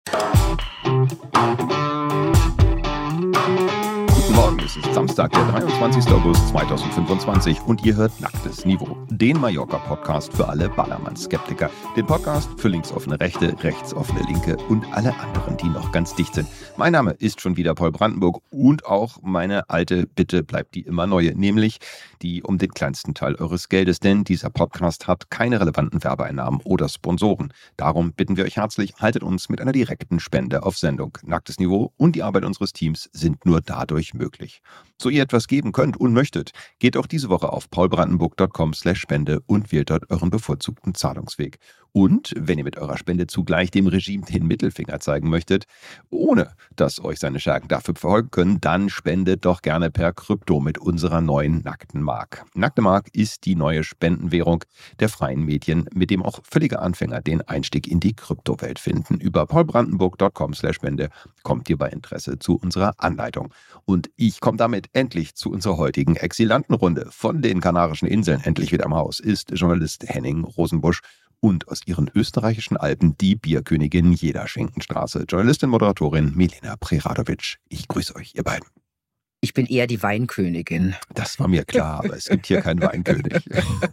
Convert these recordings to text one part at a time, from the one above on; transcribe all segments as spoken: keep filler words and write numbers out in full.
Guten Morgen, es ist Samstag, der dreiundzwanzigster August zweitausendfünfundzwanzig und ihr hört Nacktes Niveau, den Mallorca-Podcast für alle Ballermann-Skeptiker. Den Podcast für linksoffene Rechte, rechtsoffene Linke und alle anderen, die noch ganz dicht sind. Mein Name ist schon wieder Paul Brandenburg und auch meine alte Bitte bleibt die immer neue, nämlich die um den kleinsten Teil eures Geldes, denn dieser Podcast hat keine relevanten Werbeeinnahmen oder Sponsoren. Darum bitten wir euch herzlich, haltet uns mit einer direkten Spende auf Sendung. Nacktes Niveau und die Arbeit unseres Teams sind nur dadurch möglich. So ihr etwas geben könnt und möchtet, geht auch diese Woche auf paulbrandenburg punkt com slash spende und wählt dort euren bevorzugten Zahlungsweg. Und wenn ihr mit eurer Spende zugleich dem Regime den Mittelfinger zeigen möchtet, ohne dass euch seine Schergen dafür verfolgen können, dann spendet doch gerne per Krypto mit unserer neuen nackten Mark. Nackte Mark ist die neue Spendenwährung der freien Medien, mit dem auch völlige Anfänger den Einstieg in die Kryptowelt finden. Über paulbrandenburg punkt com slash spende kommt ihr bei Interesse zu unserer Anleitung. Und ich komme damit endlich zu unserer heutigen Exilantenrunde. Von den Kanarischen Inseln endlich wieder im Haus ist Journalist Henning Rosenbusch und aus ihren österreichischen Alpen die Bierkönigin jeder Schinkenstraße, Journalistin, Moderatorin Milena Preradovic. Ich grüße euch, ihr beiden. Ich bin eher die Weinkönigin. Das war mir klar, aber es gibt hier keinen Weinkönig.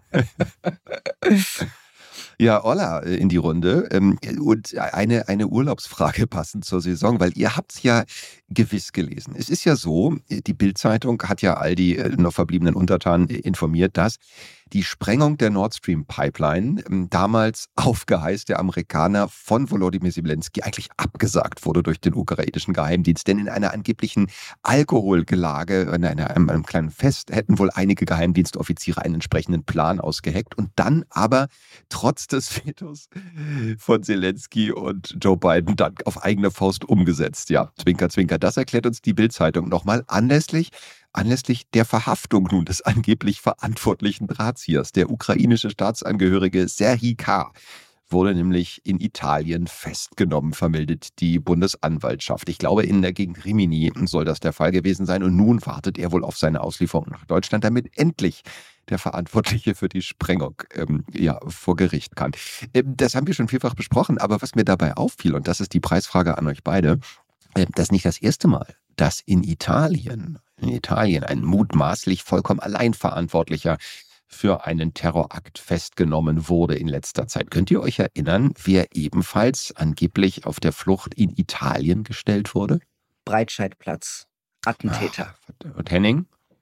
Ja, Olla in die Runde. Und eine, eine Urlaubsfrage passend zur Saison, weil ihr habt es ja gewiss gelesen. Es ist ja so, die Bild-Zeitung hat ja all die noch verbliebenen Untertanen informiert, dass die Sprengung der Nord Stream Pipeline damals auf Geheiß der Amerikaner von Volodymyr Zelensky eigentlich abgesagt wurde durch den ukrainischen Geheimdienst. Denn in einer angeblichen Alkoholgelage, in einer, einem, einem kleinen Fest, hätten wohl einige Geheimdienstoffiziere einen entsprechenden Plan ausgeheckt und dann aber trotz des Vetos von Zelensky und Joe Biden dann auf eigene Faust umgesetzt. Ja, Zwinker, Zwinker. Das erklärt uns die Bild-Zeitung nochmal anlässlich Anlässlich der Verhaftung nun des angeblich verantwortlichen Drahtziehers. Der ukrainische Staatsangehörige Serhij K. wurde nämlich in Italien festgenommen, vermeldet die Bundesanwaltschaft. Ich glaube, in der Gegend Rimini soll das der Fall gewesen sein. Und nun wartet er wohl auf seine Auslieferung nach Deutschland, damit endlich der Verantwortliche für die Sprengung ähm, ja, vor Gericht kann. Ähm, das haben wir schon vielfach besprochen, aber was mir dabei auffiel, und das ist die Preisfrage an euch beide, äh, das ist nicht das erste Mal, dass in Italien in Italien ein mutmaßlich vollkommen alleinverantwortlicher für einen Terrorakt festgenommen wurde in letzter Zeit. Könnt ihr euch erinnern, wer ebenfalls angeblich auf der Flucht in Italien gestellt wurde? Breitscheidplatz, Attentäter. Ach, und Henning?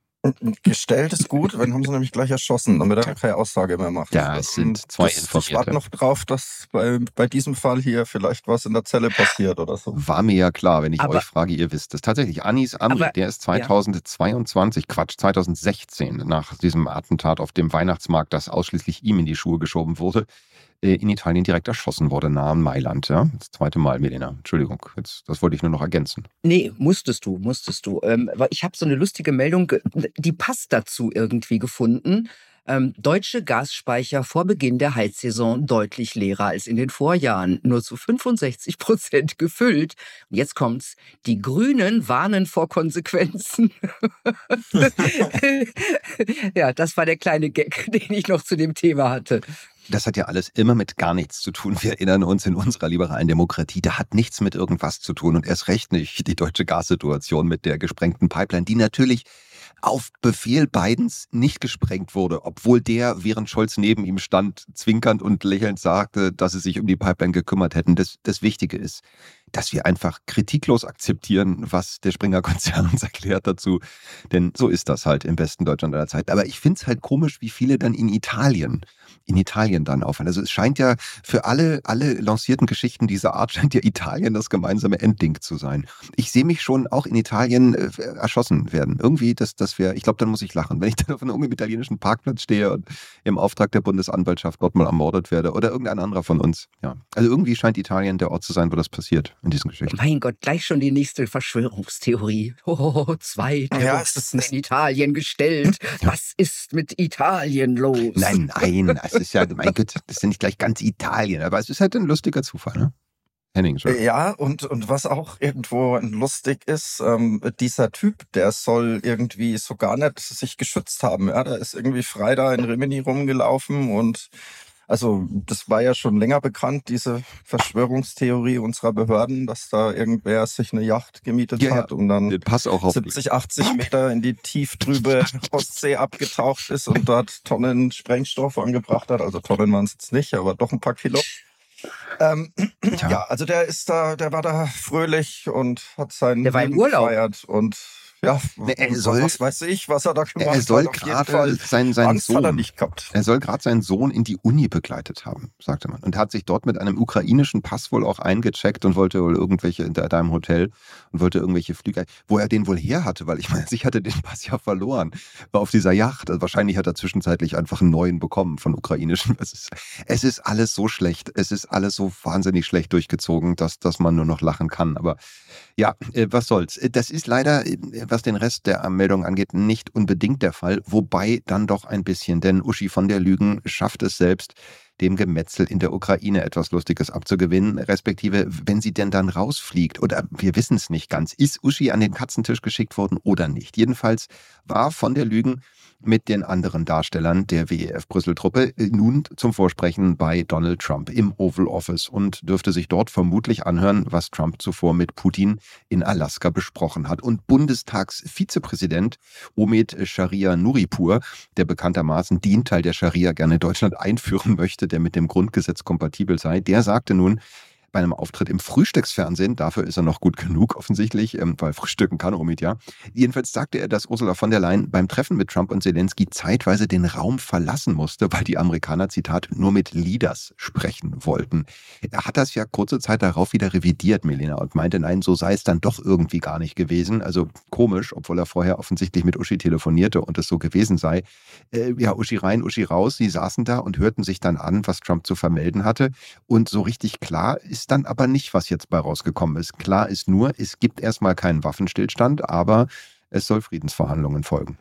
Gestellt ist gut, dann haben sie nämlich gleich erschossen, damit er keine Aussage mehr macht. Das sind zwei das, Informierte. Ich warte noch drauf, dass bei, bei diesem Fall hier vielleicht was in der Zelle passiert oder so. War mir ja klar, wenn ich aber, euch frage, ihr wisst es. Tatsächlich, Anis Amri, aber, der ist zweitausendzweiundzwanzig, ja. Quatsch, zweitausendsechzehn, nach diesem Attentat auf dem Weihnachtsmarkt, das ausschließlich ihm in die Schuhe geschoben wurde, in Italien direkt erschossen wurde, nahe Mailand. Ja? Das zweite Mal, Milena. Entschuldigung, jetzt, das wollte ich nur noch ergänzen. Nee, musstest du, musstest du. Ähm, ich habe so eine lustige Meldung, die passt dazu irgendwie gefunden. Ähm, deutsche Gasspeicher vor Beginn der Heizsaison deutlich leerer als in den Vorjahren. Nur zu fünfundsechzig Prozent gefüllt. Und jetzt kommt's. Die Grünen warnen vor Konsequenzen. Ja, das war der kleine Gag, den ich noch zu dem Thema hatte. Das hat ja alles immer mit gar nichts zu tun. Wir erinnern uns in unserer liberalen Demokratie, da hat nichts mit irgendwas zu tun und erst recht nicht die deutsche Gassituation mit der gesprengten Pipeline, die natürlich auf Befehl Bidens nicht gesprengt wurde, obwohl der, während Scholz neben ihm stand, zwinkernd und lächelnd sagte, dass sie sich um die Pipeline gekümmert hätten. Das, das Wichtige ist, dass wir einfach kritiklos akzeptieren, was der Springer-Konzern uns erklärt dazu. Denn so ist das halt im besten Deutschland aller Zeit. Aber ich finde es halt komisch, wie viele dann in Italien, in Italien dann aufhören. Also es scheint ja für alle, alle lancierten Geschichten dieser Art, scheint ja Italien das gemeinsame Endding zu sein. Ich sehe mich schon auch in Italien äh, erschossen werden. Irgendwie, das, das wäre, ich glaube, dann muss ich lachen. Wenn ich dann auf einem italienischen Parkplatz stehe und im Auftrag der Bundesanwaltschaft dort mal ermordet werde oder irgendein anderer von uns. Ja. Also irgendwie scheint Italien der Ort zu sein, wo das passiert in diesen Geschichten. Mein Gott, gleich schon die nächste Verschwörungstheorie. Oh, zwei ja, Terroristen in Italien gestellt. Was ist mit Italien los? Nein, nein, es ist ja, mein Gott, das ist ja nicht gleich ganz Italien, aber es ist halt ein lustiger Zufall, ne? Henning, schon. Ja, und, und was auch irgendwo lustig ist, ähm, dieser Typ, der soll irgendwie so gar nicht sich geschützt haben. Ja, der ist irgendwie frei da in Rimini rumgelaufen und Also das war ja schon länger bekannt, diese Verschwörungstheorie unserer Behörden, dass da irgendwer sich eine Yacht gemietet Ja, hat ja. und dann Pass auch auf siebzig, achtzig Meter in die tieftrübe Ostsee abgetaucht ist und dort Tonnen Sprengstoff angebracht hat. Also Tonnen waren es jetzt nicht, aber doch ein paar Kilo. Ähm, Tja. ja, also der ist da, der war da fröhlich und hat seinen Der war im Leben Urlaub. gefeiert und ja, Ne, er soll- was weiß ich, was er da gemacht Er soll hat. Auf jeden gerade Fall. seinen, seinen Angst hat er Sohn, nicht gehabt. er soll gerade seinen Sohn in die Uni begleitet haben, sagte man. Und hat sich dort mit einem ukrainischen Pass wohl auch eingecheckt und wollte wohl irgendwelche in da im Hotel und wollte irgendwelche Flüge, wo er den wohl her hatte, weil ich meine, ich hatte den Pass ja verloren, war auf dieser Yacht. Also wahrscheinlich hat er zwischenzeitlich einfach einen neuen bekommen von ukrainischen. Es ist, es ist alles so schlecht, es ist alles so wahnsinnig schlecht durchgezogen, dass, dass man nur noch lachen kann. Aber ja, äh, was soll's. Äh, Das ist leider, äh, was den Rest der Meldung angeht, nicht unbedingt der Fall, wobei dann doch ein bisschen, denn Uschi von der Lügen schafft es selbst, dem Gemetzel in der Ukraine etwas Lustiges abzugewinnen, respektive, wenn sie denn dann rausfliegt, oder wir wissen es nicht ganz, ist Uschi an den Katzentisch geschickt worden oder nicht. Jedenfalls war von der Lügen mit den anderen Darstellern der W E F-Brüssel-Truppe nun zum Vorsprechen bei Donald Trump im Oval Office und dürfte sich dort vermutlich anhören, was Trump zuvor mit Putin in Alaska besprochen hat. Und Bundestagsvizepräsident Omid Sharia Nuripur, der bekanntermaßen den Teil der Scharia gerne in Deutschland einführen möchte, der mit dem Grundgesetz kompatibel sei, der sagte nun, bei einem Auftritt im Frühstücksfernsehen, dafür ist er noch gut genug offensichtlich, ähm, weil frühstücken kann Omid ja. Jedenfalls sagte er, dass Ursula von der Leyen beim Treffen mit Trump und Zelensky zeitweise den Raum verlassen musste, weil die Amerikaner, Zitat, nur mit Leaders sprechen wollten. Er hat das ja kurze Zeit darauf wieder revidiert, Melina, und meinte, nein, so sei es dann doch irgendwie gar nicht gewesen. Also komisch, obwohl er vorher offensichtlich mit Uschi telefonierte und es so gewesen sei. Äh, ja, Uschi rein, Uschi raus, sie saßen da und hörten sich dann an, was Trump zu vermelden hatte. Und so richtig klar ist dann aber nicht, was jetzt bei rausgekommen ist. Klar ist nur, es gibt erstmal keinen Waffenstillstand, aber es soll Friedensverhandlungen folgen.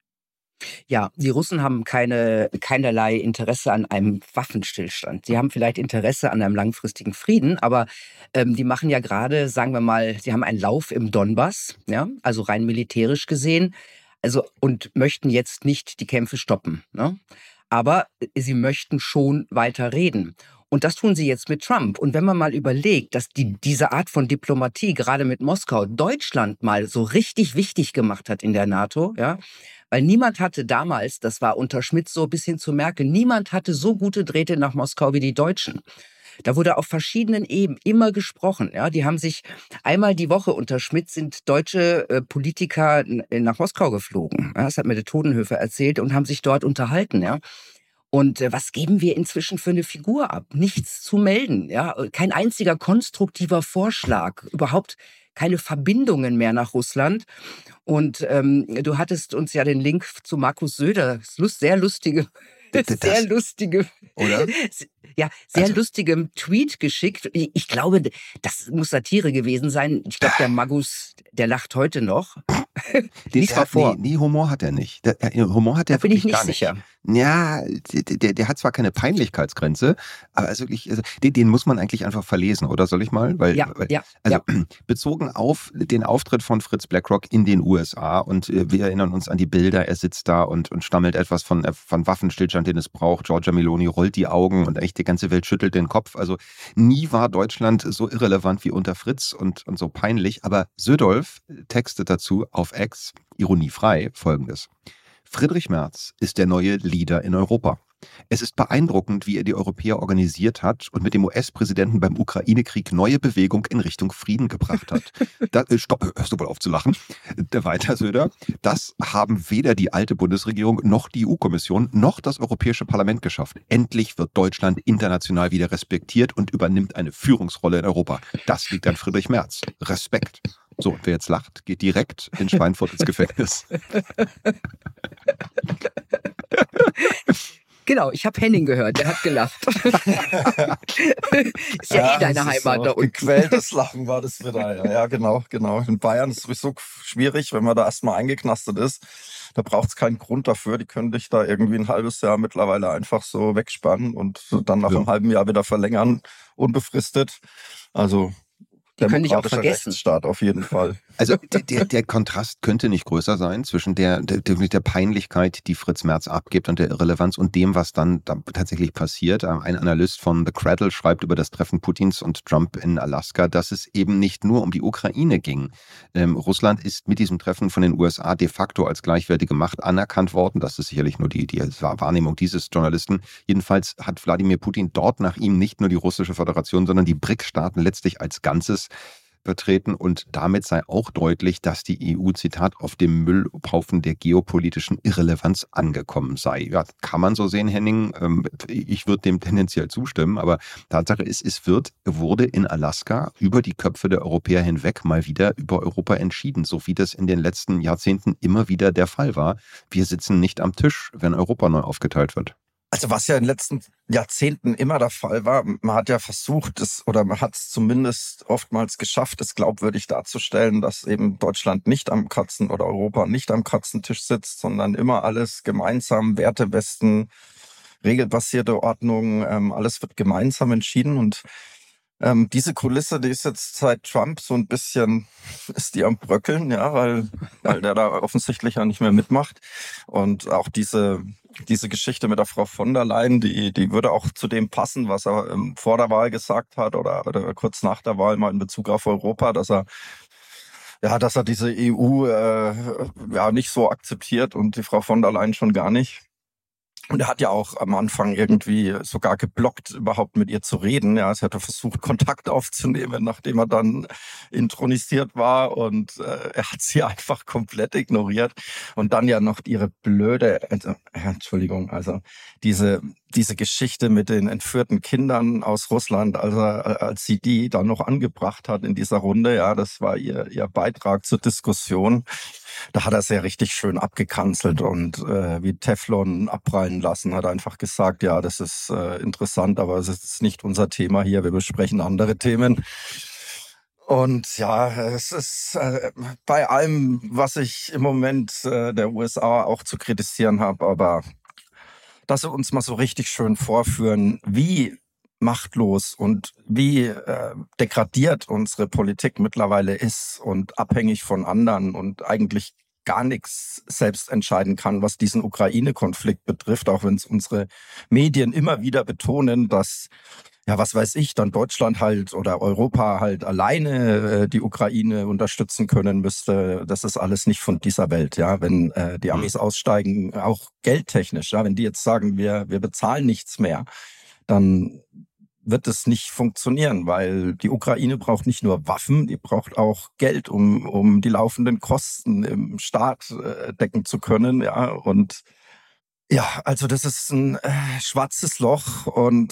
Ja, die Russen haben keine, keinerlei Interesse an einem Waffenstillstand. Sie haben vielleicht Interesse an einem langfristigen Frieden, aber ähm, die machen ja gerade, sagen wir mal, sie haben einen Lauf im Donbass, ja, also rein militärisch gesehen, also und möchten jetzt nicht die Kämpfe stoppen, ne? Aber äh, sie möchten schon weiter reden. Und das tun sie jetzt mit Trump. Und wenn man mal überlegt, dass die, diese Art von Diplomatie gerade mit Moskau Deutschland mal so richtig wichtig gemacht hat in der NATO, ja, weil niemand hatte damals, das war unter Schmidt so bis hin zu Merkel, niemand hatte so gute Drähte nach Moskau wie die Deutschen. Da wurde auf verschiedenen Ebenen immer gesprochen. Ja, die haben sich einmal die Woche unter Schmidt sind deutsche äh, Politiker n- nach Moskau geflogen. Ja, das hat mir der Todenhöfer erzählt und haben sich dort unterhalten. Ja. Und äh, was geben wir inzwischen für eine Figur ab? Nichts zu melden, ja, kein einziger konstruktiver Vorschlag, überhaupt keine Verbindungen mehr nach Russland. Und ähm, du hattest uns ja den Link zu Markus Söder, das lust, sehr lustige, D- d- sehr das- lustige, Oder? ja, sehr Also- lustigem Tweet geschickt. Ich, ich glaube, das muss Satire gewesen sein. Ich glaube, der Magus, der lacht heute noch. Den, Lies der mal hat, vor. nee, nee, Humor hat er nicht. Der, der, Humor hat er Da bin ich wirklich nicht gar nicht. sicher. Ja, der, der, der hat zwar keine Peinlichkeitsgrenze, aber also wirklich, also den, den muss man eigentlich einfach verlesen, oder soll ich mal? Weil, Ja, weil, ja, also ja. bezogen auf den Auftritt von Fritz Blackrock in den U S A und äh, wir erinnern uns an die Bilder, er sitzt da und, und stammelt etwas von, äh, von Waffenstillstand, den es braucht. Giorgia Meloni rollt die Augen und echt die ganze Welt schüttelt den Kopf. Also nie war Deutschland so irrelevant wie unter Fritz und, und so peinlich. Aber Södolf textet dazu auf X, ironiefrei, folgendes. Friedrich Merz ist der neue Leader in Europa. Es ist beeindruckend, wie er die Europäer organisiert hat und mit dem U S-Präsidenten beim Ukraine-Krieg neue Bewegung in Richtung Frieden gebracht hat. Da, äh, stopp, hörst du wohl auf zu lachen? Der weiter Söder. Das haben weder die alte Bundesregierung noch die E U-Kommission noch das Europäische Parlament geschafft. Endlich wird Deutschland international wieder respektiert und übernimmt eine Führungsrolle in Europa. Das liegt an Friedrich Merz. Respekt. So, und wer jetzt lacht, geht direkt in Schweinfurt ins Gefängnis. Genau, ich habe Henning gehört, der hat gelacht. Ist ja, eh deine das ist Heimat so da unten. Gequältes Lachen war das wieder. Ja, ja, genau, genau. In Bayern ist es sowieso schwierig, wenn man da erstmal eingeknastet ist. Da braucht es keinen Grund dafür. Die können dich da irgendwie ein halbes Jahr mittlerweile einfach so wegspannen und dann nach Ja. einem halben Jahr wieder verlängern, unbefristet. Also Die können dich auch demokratischer vergessen. Rechtsstaat auf jeden Fall. Also der, der, der Kontrast könnte nicht größer sein zwischen der, der, der Peinlichkeit, die Fritz Merz abgibt und der Irrelevanz und dem, was dann da tatsächlich passiert. Ein Analyst von The Cradle schreibt über das Treffen Putins und Trump in Alaska, dass es eben nicht nur um die Ukraine ging. Ähm, Russland ist mit diesem Treffen von den U S A de facto als gleichwertige Macht anerkannt worden. Das ist sicherlich nur die, die Wahrnehmung dieses Journalisten. Jedenfalls hat Wladimir Putin dort nach ihm nicht nur die Russische Föderation, sondern die B R I C-Staaten letztlich als Ganzes vertreten und damit sei auch deutlich, dass die E U, Zitat, auf dem Müllhaufen der geopolitischen Irrelevanz angekommen sei. Ja, kann man so sehen, Henning. Ich würde dem tendenziell zustimmen, aber Tatsache ist, es wird, wurde in Alaska über die Köpfe der Europäer hinweg mal wieder über Europa entschieden, so wie das in den letzten Jahrzehnten immer wieder der Fall war. Wir sitzen nicht am Tisch, wenn Europa neu aufgeteilt wird. Also was ja in den letzten Jahrzehnten immer der Fall war, man hat ja versucht, es oder man hat es zumindest oftmals geschafft, es glaubwürdig darzustellen, dass eben Deutschland nicht am Katzen oder Europa nicht am Katzentisch sitzt, sondern immer alles gemeinsam, Wertewesten, regelbasierte Ordnung, ähm, alles wird gemeinsam entschieden und Ähm, diese Kulisse, die ist jetzt seit Trump so ein bisschen, ist die am Bröckeln, ja, weil, weil der da offensichtlich ja nicht mehr mitmacht. Und auch diese, diese Geschichte mit der Frau von der Leyen, die, die würde auch zu dem passen, was er ähm, vor der Wahl gesagt hat oder, oder kurz nach der Wahl mal in Bezug auf Europa, dass er ja, dass er diese E U äh, ja nicht so akzeptiert und die Frau von der Leyen schon gar nicht. Und er hat ja auch am Anfang irgendwie sogar geblockt, überhaupt mit ihr zu reden. Ja, es hatte versucht, Kontakt aufzunehmen, nachdem er dann intronisiert war. Und äh, er hat sie einfach komplett ignoriert. Und dann ja noch ihre blöde, also, Entschuldigung, also diese diese Geschichte mit den entführten Kindern aus Russland, also als sie die dann noch angebracht hat in dieser Runde, ja, das war ihr ihr Beitrag zur Diskussion. Da hat er sehr richtig schön abgekanzelt und äh, wie Teflon abprallen lassen, hat einfach gesagt, ja, das ist äh, interessant, aber es ist nicht unser Thema hier, wir besprechen andere Themen. Und ja, es ist äh, bei allem, was ich im Moment äh, der U S A auch zu kritisieren habe, aber dass sie uns mal so richtig schön vorführen, wie machtlos und wie äh, degradiert unsere Politik mittlerweile ist und abhängig von anderen und eigentlich gar nichts selbst entscheiden kann, was diesen Ukraine-Konflikt betrifft, auch wenn es unsere Medien immer wieder betonen, dass, ja, was weiß ich, dann Deutschland halt oder Europa halt alleine äh, die Ukraine unterstützen können müsste. Das ist alles nicht von dieser Welt, ja. Wenn äh, die Amis aussteigen, auch geldtechnisch, ja, wenn die jetzt sagen, wir, wir bezahlen nichts mehr, dann wird es nicht funktionieren, weil die Ukraine braucht nicht nur Waffen, die braucht auch Geld, um, um die laufenden Kosten im Staat äh, decken zu können, ja. Und ja, also das ist ein äh, schwarzes Loch und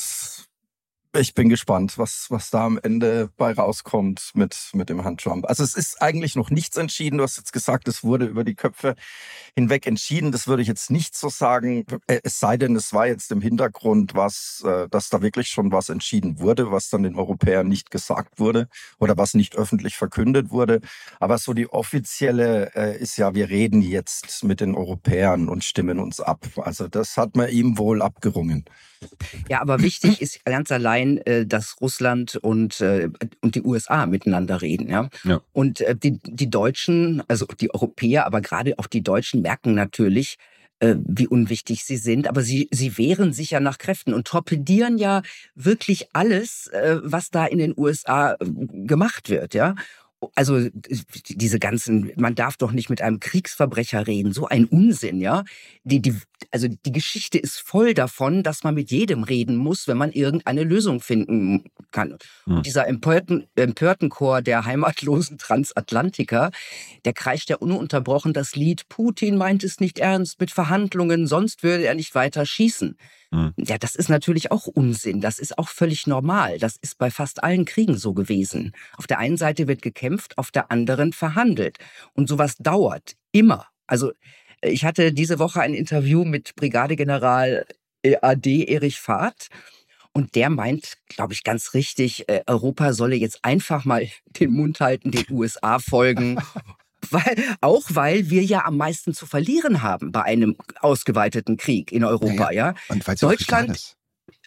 ich bin gespannt, was, was da am Ende bei rauskommt mit, mit dem Herrn Trump. Also es ist eigentlich noch nichts entschieden. Du hast jetzt gesagt, es wurde über die Köpfe hinweg entschieden. Das würde ich jetzt nicht so sagen. Es sei denn, es war jetzt im Hintergrund was, dass da wirklich schon was entschieden wurde, was dann den Europäern nicht gesagt wurde oder was nicht öffentlich verkündet wurde. Aber so die offizielle ist ja, wir reden jetzt mit den Europäern und stimmen uns ab. Also das hat man ihm wohl abgerungen. Ja, aber wichtig ist ganz allein, dass Russland und, und die U S A miteinander reden. Ja? Ja. Und die, die Deutschen, also die Europäer, aber gerade auch die Deutschen merken natürlich, wie unwichtig sie sind. Aber sie, sie wehren sich ja nach Kräften und torpedieren ja wirklich alles, was da in den U S A gemacht wird. Ja. Also diese ganzen, man darf doch nicht mit einem Kriegsverbrecher reden, so ein Unsinn, ja. Die, die, also die Geschichte ist voll davon, dass man mit jedem reden muss, wenn man irgendeine Lösung finden kann. Hm. Und dieser empörten, empörten Chor der heimatlosen Transatlantiker, der kreischt ja ununterbrochen das Lied, Putin meint es nicht ernst mit Verhandlungen, sonst würde er nicht weiter schießen. Hm. Ja, das ist natürlich auch Unsinn. Das ist auch völlig normal. Das ist bei fast allen Kriegen so gewesen. Auf der einen Seite wird gekämpft, auf der anderen verhandelt. Und sowas dauert immer. Also ich hatte diese Woche ein Interview mit Brigadegeneral A D Erich Fahrt. Und der meint, glaube ich, ganz richtig, Europa solle jetzt einfach mal den Mund halten, den U S A folgen. Weil, auch weil wir ja am meisten zu verlieren haben bei einem ausgeweiteten Krieg in Europa, ja. ja. Und weil es Deutschland, ist.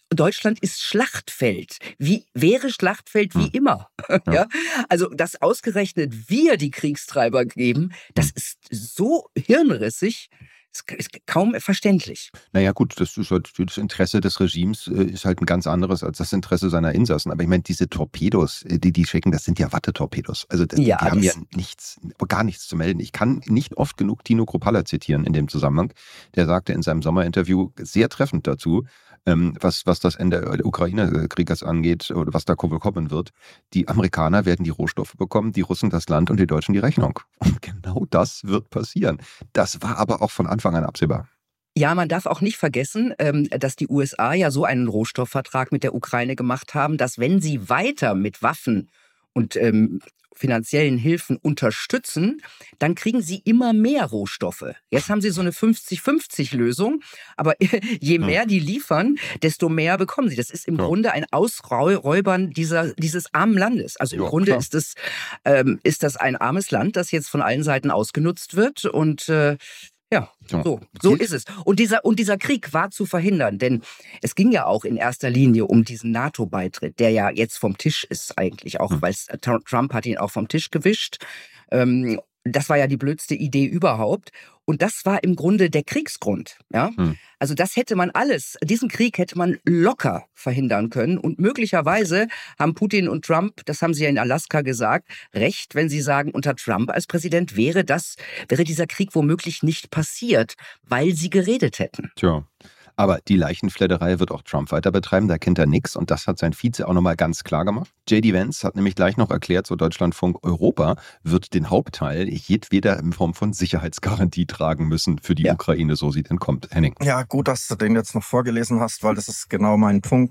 Deutschland ist Schlachtfeld. Wie wäre Schlachtfeld wie Hm. immer? Ja. Ja? Also, dass ausgerechnet wir die Kriegstreiber geben, das ist so hirnrissig, ist, ist kaum verständlich. Naja gut, das ist halt das Interesse des Regimes äh, ist halt ein ganz anderes als das Interesse seiner Insassen. Aber ich meine, diese Torpedos, äh, die die schicken, das sind ja Wattetorpedos. Also das, Ja, die haben ja das- nichts, gar nichts zu melden. Ich kann nicht oft genug Tino Kruppalla zitieren in dem Zusammenhang. Der sagte in seinem Sommerinterview sehr treffend dazu, ähm, was, was das Ende der Ukraine-Krieges angeht oder was da wohl kommen wird. Die Amerikaner werden die Rohstoffe bekommen, die Russen das Land und die Deutschen die Rechnung. Und genau das wird passieren. Das war aber auch von Anfang an absehbar. Ja, man darf auch nicht vergessen, ähm, dass die U S A ja so einen Rohstoffvertrag mit der Ukraine gemacht haben, dass wenn sie weiter mit Waffen und ähm, finanziellen Hilfen unterstützen, dann kriegen sie immer mehr Rohstoffe. Jetzt haben sie so eine fünfzig fünfzig Lösung, aber je mehr die liefern, desto mehr bekommen sie. Das ist im Ja. Grunde ein Ausräubern dieser, dieses armen Landes. Also im Ja, Grunde klar. ist das, ähm, ist das ein armes Land, das jetzt von allen Seiten ausgenutzt wird und äh, ja, Ja. so, so Gilt- ist es. Und dieser, und dieser Krieg war zu verhindern, denn es ging ja auch in erster Linie um diesen NATO-Beitritt, der ja jetzt vom Tisch ist eigentlich auch, Hm. weil Trump hat ihn auch vom Tisch gewischt. Ähm, das war ja die blödste Idee überhaupt. Und das war im Grunde der Kriegsgrund. Ja? Hm. Also das hätte man alles, diesen Krieg hätte man locker verhindern können. Und möglicherweise haben Putin und Trump, das haben sie ja in Alaska gesagt, recht, wenn sie sagen, unter Trump als Präsident wäre das, wäre dieser Krieg womöglich nicht passiert, weil sie geredet hätten. Tja. Aber die Leichenfledderei wird auch Trump weiter betreiben, da kennt er nichts und das hat sein Vize auch nochmal ganz klar gemacht. J D Vance hat nämlich gleich noch erklärt, so Deutschlandfunk, Europa wird den Hauptteil jedweder in Form von Sicherheitsgarantie tragen müssen für die Ja. Ukraine, so sie denn kommt. Henning. Ja, gut, dass du den jetzt noch vorgelesen hast, weil das ist genau mein Punkt.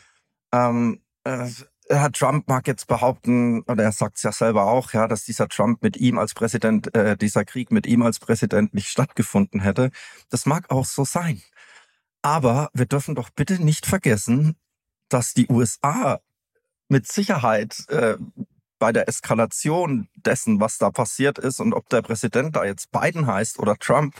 Ähm, äh, Herr Trump mag jetzt behaupten, oder er sagt es ja selber auch, ja, dass dieser Trump mit ihm als Präsident, äh, dieser Krieg mit ihm als Präsident nicht stattgefunden hätte. Das mag auch so sein. Aber wir dürfen doch bitte nicht vergessen, dass die U S A mit Sicherheit äh, bei der Eskalation dessen, was da passiert ist und ob der Präsident da jetzt Biden heißt oder Trump,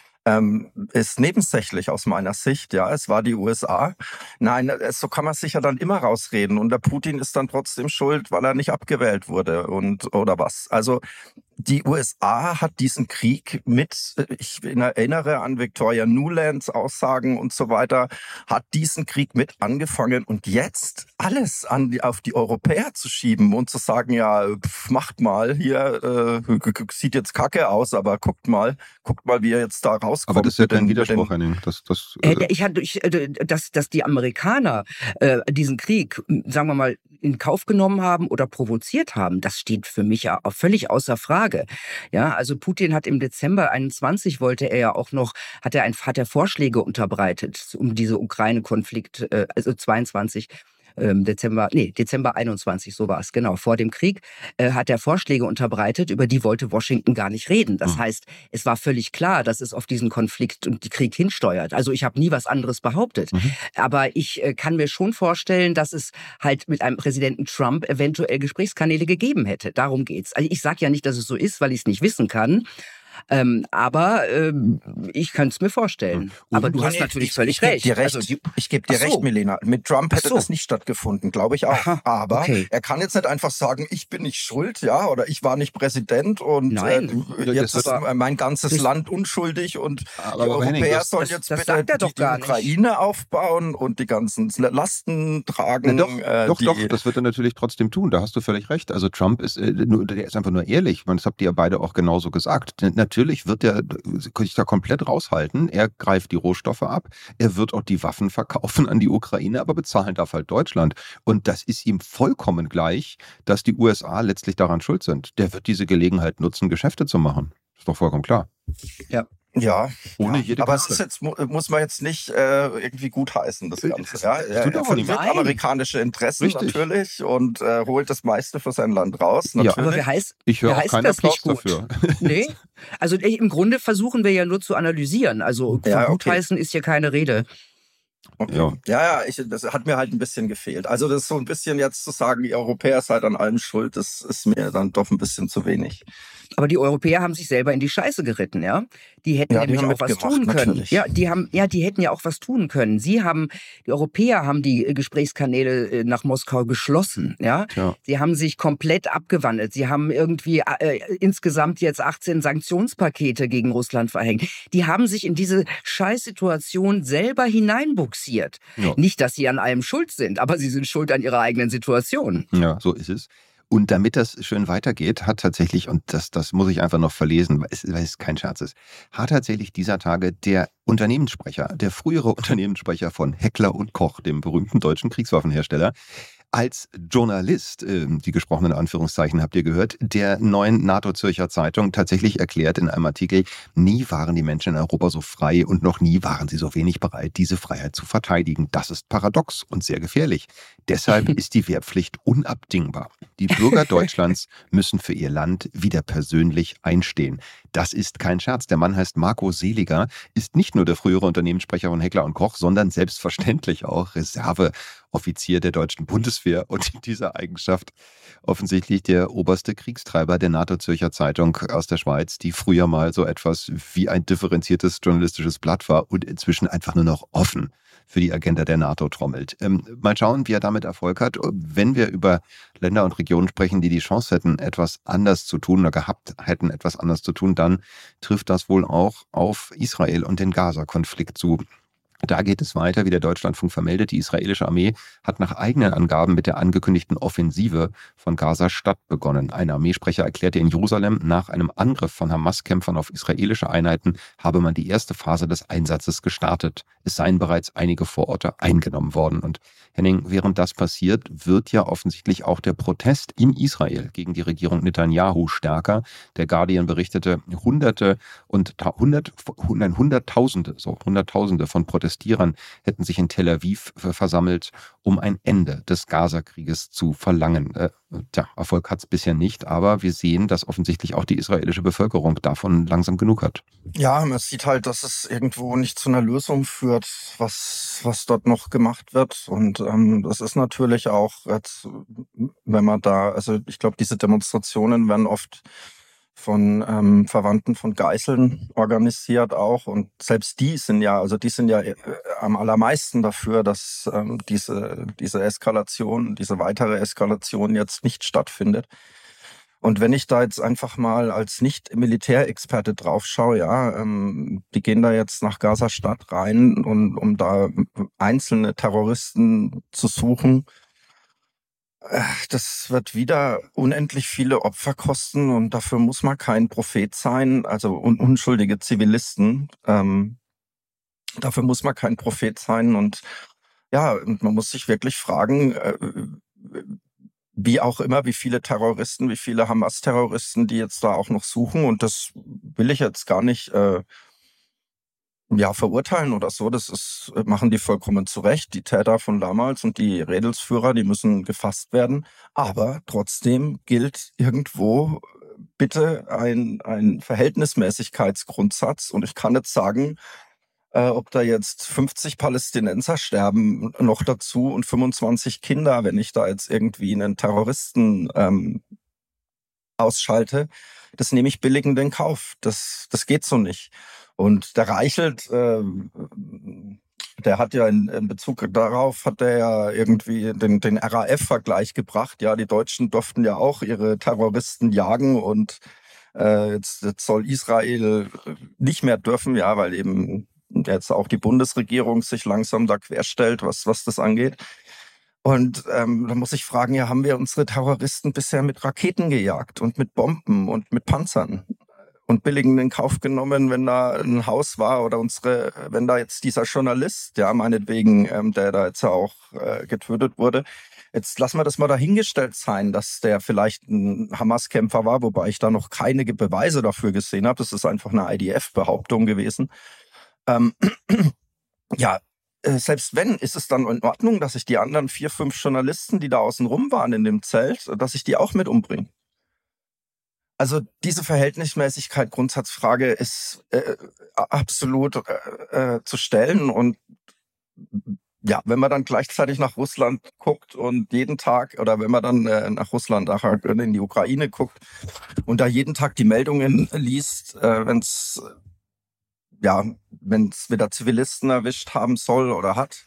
ähm, ist nebensächlich aus meiner Sicht. Ja, es war die U S A. Nein, so kann man sich ja dann immer rausreden und der Putin ist dann trotzdem schuld, weil er nicht abgewählt wurde und oder was. Also die U S A hat diesen Krieg mit, ich erinnere an Victoria Nulands Aussagen und so weiter, hat diesen Krieg mit angefangen und jetzt alles an die, auf die Europäer zu schieben und zu sagen, ja, pf, macht mal hier, äh, sieht jetzt kacke aus, aber guckt mal, guckt mal, wie ihr jetzt da rauskommt. Aber das ist ja mit kein den- mit den- Widerspruch, Henning. Das, das, Äh, äh, ich hatte, ich, äh, dass, dass die Amerikaner äh, diesen Krieg, sagen wir mal, in Kauf genommen haben oder provoziert haben, das steht für mich ja auch völlig außer Frage. Ja, also Putin hat im Dezember einundzwanzig wollte er ja auch noch, hat er ein, hat er Vorschläge unterbreitet um diese Ukraine-Konflikt, äh, also zweiundzwanzig. ähm, Dezember, nee, Dezember einundzwanzig, so war es, genau, vor dem Krieg, äh, hat er Vorschläge unterbreitet, über die wollte Washington gar nicht reden. Das Mhm. heißt, es war völlig klar, dass es auf diesen Konflikt und den Krieg hinsteuert. Also ich habe nie was anderes behauptet. Mhm. Aber ich äh, kann mir schon vorstellen, dass es halt mit einem Präsidenten Trump eventuell Gesprächskanäle gegeben hätte. Darum geht's. Also ich sage ja nicht, dass es so ist, weil ich es nicht wissen kann. Ähm, aber ähm, ich könnte es mir vorstellen. Und- aber du Nee, hast nee, natürlich ich, völlig ich geb recht. Dir recht. Also die, ich gebe dir Ach so. recht, Milena. Mit Trump hätte Ach so. das nicht stattgefunden, glaube ich auch. Aha, Aber okay. er kann jetzt nicht einfach sagen, ich bin nicht schuld, ja, oder ich war nicht Präsident und Nein. äh, jetzt Das ist wird- mein ganzes das- Land unschuldig und Aber- die aber Henning, Europäer das- sollen das- jetzt das bitte sagt er die, doch gar die nicht. Ukraine aufbauen und die ganzen Lasten tragen. Na doch, äh, doch, die, doch, das wird er natürlich trotzdem tun. Da hast du völlig recht. Also Trump ist, äh, nur, der ist einfach nur ehrlich. Das habt ihr ja beide auch genauso gesagt. Denn natürlich wird er sich da komplett raushalten. Er greift die Rohstoffe ab. Er wird auch die Waffen verkaufen an die Ukraine, aber bezahlen darf halt Deutschland. Und das ist ihm vollkommen gleich, dass die U S A letztlich daran schuld sind. Der wird diese Gelegenheit nutzen, Geschäfte zu machen. Ist doch vollkommen klar. ja, Ohne ja. jede aber es Gnade. ist jetzt, mu- muss man jetzt nicht äh, irgendwie gutheißen, das Äh, Ganze. das- Ja? das Er, tut er doch auch nicht. vertritt Nein. amerikanische Interessen Richtig. natürlich und äh, holt das meiste für sein Land raus. Ja. Natürlich. aber wer heißt, Ich höre wer auch heißt keinen das Applaus nicht gut? dafür. Nee, also äh, im Grunde versuchen wir ja nur zu analysieren. Also Ja, von okay. Gutheißen ist hier keine Rede. Okay. Ja. Ja, ja, ich, das hat mir halt ein bisschen gefehlt. Also das ist so ein bisschen jetzt zu sagen, die Europäer seid an allem schuld, das ist mir dann doch ein bisschen zu wenig. Aber die Europäer haben sich selber in die Scheiße geritten, ja. Die hätten Ja, die nämlich haben auch was mitgemacht, tun können. natürlich. Ja, die haben, ja, die hätten ja auch was tun können. Sie haben, die Europäer haben die äh, Gesprächskanäle äh, nach Moskau geschlossen, ja. Tja. Sie haben sich komplett abgewandelt. Sie haben irgendwie äh, insgesamt jetzt achtzehn Sanktionspakete gegen Russland verhängt. Die haben sich in diese Scheißsituation selber hineinbuxiert. Ja. Nicht, dass sie an allem schuld sind, aber sie sind schuld an ihrer eigenen Situation. Ja, so ist es. Und damit das schön weitergeht, hat tatsächlich, und das, das muss ich einfach noch verlesen, weil es, weil es kein Scherz ist, hat tatsächlich dieser Tage der Unternehmenssprecher, der frühere Unternehmenssprecher von Heckler und Koch, dem berühmten deutschen Kriegswaffenhersteller, als Journalist, äh, die gesprochenen Anführungszeichen habt ihr gehört, der neuen NATO-Zürcher Zeitung tatsächlich erklärt in einem Artikel, nie waren die Menschen in Europa so frei und noch nie waren sie so wenig bereit, diese Freiheit zu verteidigen. Das ist paradox und sehr gefährlich. Deshalb ist die Wehrpflicht unabdingbar. Die Bürger Deutschlands müssen für ihr Land wieder persönlich einstehen. Das ist kein Scherz. Der Mann heißt Marco Seliger, ist nicht nur der frühere Unternehmenssprecher von Heckler und Koch, sondern selbstverständlich auch Reserveoffizier der deutschen Bundeswehr und in dieser Eigenschaft offensichtlich der oberste Kriegstreiber der NATO-Zürcher Zeitung aus der Schweiz, die früher mal so etwas wie ein differenziertes journalistisches Blatt war und inzwischen einfach nur noch offen für die Agenda der NATO trommelt. Ähm, mal schauen, wie er damit Erfolg hat. Wenn wir über Länder und Regionen sprechen, die die Chance hätten, etwas anders zu tun oder gehabt hätten, etwas anders zu tun, dann trifft das wohl auch auf Israel und den Gaza-Konflikt zu. Da geht es weiter, wie der Deutschlandfunk vermeldet. Die israelische Armee hat nach eigenen Angaben mit der angekündigten Offensive von Gaza-Stadt begonnen. Ein Armeesprecher erklärte in Jerusalem, nach einem Angriff von Hamas-Kämpfern auf israelische Einheiten habe man die erste Phase des Einsatzes gestartet. Es seien bereits einige Vororte eingenommen worden. Und Henning, während das passiert, wird ja offensichtlich auch der Protest in Israel gegen die Regierung Netanyahu stärker. Der Guardian berichtete, Hunderte und hundert, nein, Hunderttausende, so Hunderttausende von Protestierern hätten sich in Tel Aviv versammelt, um ein Ende des Gaza-Krieges zu verlangen. Äh, tja, Erfolg hat es bisher nicht, aber wir sehen, dass offensichtlich auch die israelische Bevölkerung davon langsam genug hat. Ja, man sieht halt, dass es irgendwo nicht zu einer Lösung führt, was, was dort noch gemacht wird. Und ähm, das ist natürlich auch, jetzt, wenn man da, also ich glaube, diese Demonstrationen werden oft von ähm, Verwandten von Geiseln organisiert auch. Und selbst die sind ja, also die sind ja äh, am allermeisten dafür, dass ähm, diese, diese Eskalation, diese weitere Eskalation jetzt nicht stattfindet. Und wenn ich da jetzt einfach mal als Nicht-Militärexperte drauf schaue, ja, ähm, die gehen da jetzt nach Gaza-Stadt rein, und, um da einzelne Terroristen zu suchen. Das wird wieder unendlich viele Opfer kosten, und dafür muss man kein Prophet sein, also un unschuldige Zivilisten. Ähm, dafür muss man kein Prophet sein, und ja, und man muss sich wirklich fragen, äh, wie auch immer, wie viele Terroristen, wie viele Hamas-Terroristen, die jetzt da auch noch suchen, und das will ich jetzt gar nicht äh, ja, verurteilen oder so. Das ist, machen die vollkommen zu Recht. Die Täter von damals und die Rädelsführer, die müssen gefasst werden. Aber trotzdem gilt irgendwo bitte ein, ein Verhältnismäßigkeitsgrundsatz. Und ich kann nicht sagen, äh, ob da jetzt fünfzig Palästinenser sterben noch dazu und fünfundzwanzig Kinder, wenn ich da jetzt irgendwie einen Terroristen ähm, ausschalte. Das nehme ich billigend in Kauf. Das, das geht so nicht. Und der Reichelt, äh, der hat ja in, in Bezug darauf, hat er ja irgendwie den, den R A F-Vergleich gebracht. Ja, die Deutschen durften ja auch ihre Terroristen jagen, und äh, jetzt, jetzt soll Israel nicht mehr dürfen, ja, weil eben jetzt auch die Bundesregierung sich langsam da querstellt, was, was das angeht. Und ähm, da muss ich fragen, ja, haben wir unsere Terroristen bisher mit Raketen gejagt und mit Bomben und mit Panzern und billigen in Kauf genommen, wenn da ein Haus war, oder unsere, wenn da jetzt dieser Journalist, ja, meinetwegen, ähm, der da jetzt auch äh, getötet wurde, jetzt lassen wir das mal dahingestellt sein, dass der vielleicht ein Hamas-Kämpfer war, wobei ich da noch keine Beweise dafür gesehen habe. Das ist einfach eine I D F-Behauptung gewesen. Ähm, ja, äh, selbst wenn, ist es dann in Ordnung, dass ich die anderen vier, fünf Journalisten, die da außen rum waren in dem Zelt, dass ich die auch mit umbringe? Also diese Verhältnismäßigkeit, Grundsatzfrage ist äh, absolut äh, äh, zu stellen, und ja, wenn man dann gleichzeitig nach Russland guckt und jeden Tag, oder wenn man dann äh, nach Russland, nachher in die Ukraine guckt und da jeden Tag die Meldungen liest, äh, wenn es ja, wenn es wieder Zivilisten erwischt haben soll oder hat,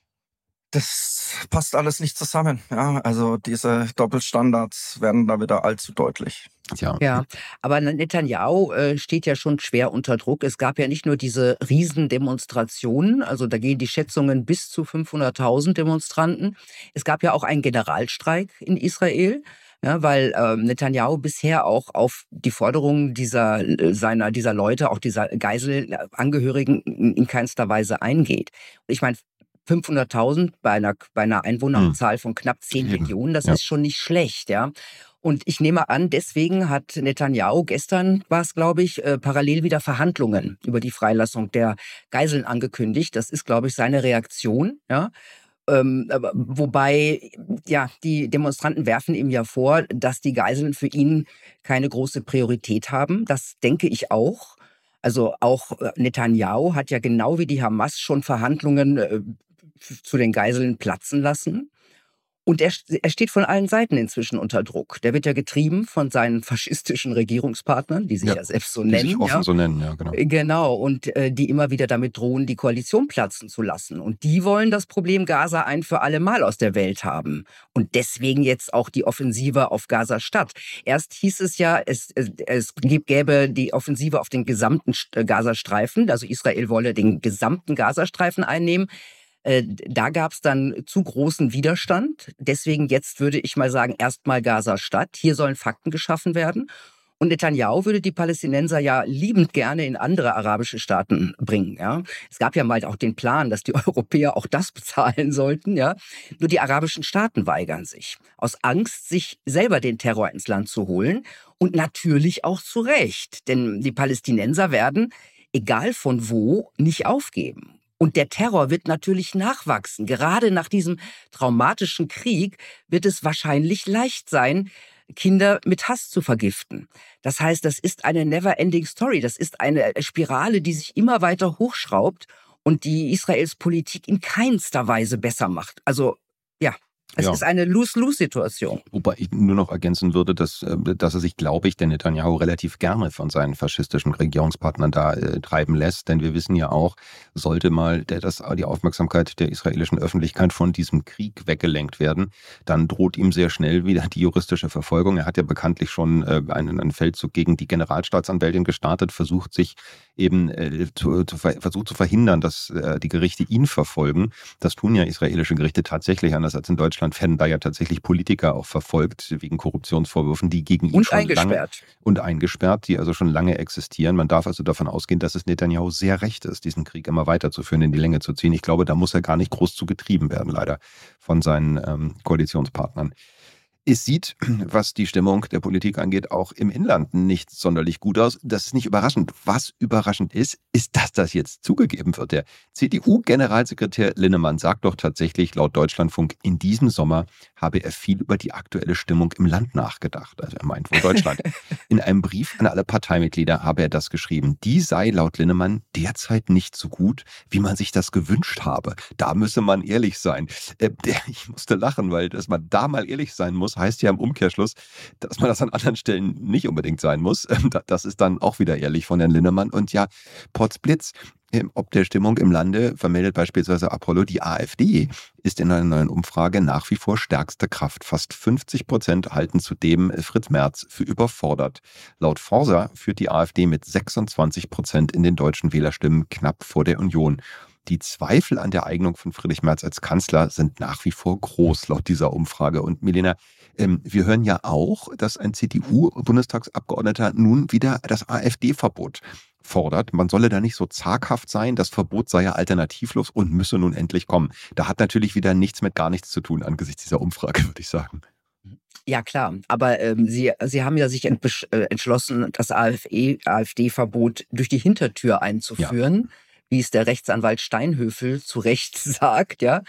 das passt alles nicht zusammen. Ja, also diese Doppelstandards werden da wieder allzu deutlich. Tja. Ja, aber Netanyahu äh, steht ja schon schwer unter Druck. Es gab ja nicht nur diese Riesendemonstrationen, also da gehen die Schätzungen bis zu fünfhunderttausend Demonstranten. Es gab ja auch einen Generalstreik in Israel. Ja, weil äh, Netanyahu bisher auch auf die Forderungen dieser, äh, seiner, dieser Leute, auch dieser Geiselangehörigen in, in keinster Weise eingeht. Ich meine, fünfhunderttausend bei einer, bei einer Einwohnerzahl von knapp zehn Eben. Millionen, das Ja. ist schon nicht schlecht, ja. Und ich nehme an, deswegen hat Netanyahu gestern, war es glaube ich, äh, parallel wieder Verhandlungen über die Freilassung der Geiseln angekündigt. Das ist, glaube ich, seine Reaktion, ja. Ähm, aber wobei, ja, die Demonstranten werfen ihm ja vor, dass die Geiseln für ihn keine große Priorität haben. Das denke ich auch. Also auch äh, Netanyahu hat ja genau wie die Hamas schon Verhandlungen äh, f- zu den Geiseln platzen lassen. Und er, er steht von allen Seiten inzwischen unter Druck. Der wird ja getrieben von seinen faschistischen Regierungspartnern, die sich ja, Ja, selbst so Die nennen. sich offen ja. so nennen, ja, genau. Genau, und äh, die immer wieder damit drohen, die Koalition platzen zu lassen. Und die wollen das Problem Gaza ein für alle Mal aus der Welt haben. Und deswegen jetzt auch die Offensive auf Gaza-Stadt. Erst hieß es ja, es, es, es gäbe die Offensive auf den gesamten St- Gazastreifen. Also Israel wolle den gesamten Gazastreifen einnehmen. Äh, Da gab es dann zu großen Widerstand. Deswegen jetzt würde ich mal sagen, erstmal Gaza-Stadt. Hier sollen Fakten geschaffen werden. Und Netanyahu würde die Palästinenser ja liebend gerne in andere arabische Staaten bringen. Ja? Es gab ja mal auch den Plan, dass die Europäer auch das bezahlen sollten. Ja? Nur die arabischen Staaten weigern sich. Aus Angst, sich selber den Terror ins Land zu holen. Und natürlich auch zu Recht. Denn die Palästinenser werden, egal von wo, nicht aufgeben. Und der Terror wird natürlich nachwachsen. Gerade nach diesem traumatischen Krieg wird es wahrscheinlich leicht sein, Kinder mit Hass zu vergiften. Das heißt, das ist eine never-ending Story. Das ist eine Spirale, die sich immer weiter hochschraubt und die Israels Politik in keinster Weise besser macht. Also, ja, es Ja. ist eine Lose-Lose-Situation. Wobei ich nur noch ergänzen würde, dass, äh, dass er sich, glaube ich, der Netanyahu relativ gerne von seinen faschistischen Regierungspartnern da äh, treiben lässt. Denn wir wissen ja auch, sollte mal der, das, die Aufmerksamkeit der israelischen Öffentlichkeit von diesem Krieg weggelenkt werden, dann droht ihm sehr schnell wieder die juristische Verfolgung. Er hat ja bekanntlich schon äh, einen, einen Feldzug gegen die Generalstaatsanwältin gestartet, versucht sich eben äh, zu, zu, versucht zu verhindern, dass äh, die Gerichte ihn verfolgen. Das tun ja israelische Gerichte tatsächlich, anders als in Deutschland. Werden da ja tatsächlich Politiker auch verfolgt wegen Korruptionsvorwürfen, die gegen ihn Und schon lange eingesperrt. und eingesperrt, die also schon lange existieren. Man darf also davon ausgehen, dass es Netanyahu sehr recht ist, diesen Krieg immer weiterzuführen, in die Länge zu ziehen. Ich glaube, da muss er gar nicht groß zu getrieben werden, leider von seinen ähm, Koalitionspartnern. Es sieht, was die Stimmung der Politik angeht, auch im Inland nicht sonderlich gut aus. Das ist nicht überraschend. Was überraschend ist, ist, dass das jetzt zugegeben wird. Der C D U-Generalsekretär Linnemann sagt doch tatsächlich laut Deutschlandfunk, in diesem Sommer habe er viel über die aktuelle Stimmung im Land nachgedacht. Also er meint wohl Deutschland. In einem Brief an alle Parteimitglieder habe er das geschrieben. Die sei laut Linnemann derzeit nicht so gut, wie man sich das gewünscht habe. Da müsse man ehrlich sein. Äh, ich musste lachen, weil dass man da mal ehrlich sein muss, heißt ja im Umkehrschluss, dass man das an anderen Stellen nicht unbedingt sein muss. Das ist dann auch wieder ehrlich von Herrn Linnemann. Und ja, Potzblitz, ob der Stimmung im Lande vermeldet beispielsweise Apollo, die AfD ist in einer neuen Umfrage nach wie vor stärkste Kraft. Fast fünfzig Prozent halten zudem Fritz Merz für überfordert. Laut Forsa führt die AfD mit sechsundzwanzig Prozent in den deutschen Wählerstimmen knapp vor der Union. Die Zweifel an der Eignung von Friedrich Merz als Kanzler sind nach wie vor groß, laut dieser Umfrage. Und Milena, ähm, wir hören ja auch, dass ein C D U-Bundestagsabgeordneter nun wieder das AfD-Verbot fordert. Man solle da nicht so zaghaft sein, das Verbot sei ja alternativlos und müsse nun endlich kommen. Da hat natürlich wieder nichts mit gar nichts zu tun angesichts dieser Umfrage, würde ich sagen. Ja, klar. Aber ähm, Sie, Sie haben ja sich entbesch- äh, entschlossen, das AfD, AfD-Verbot durch die Hintertür einzuführen, wie es der Rechtsanwalt Steinhöfel zu Recht sagt, ja.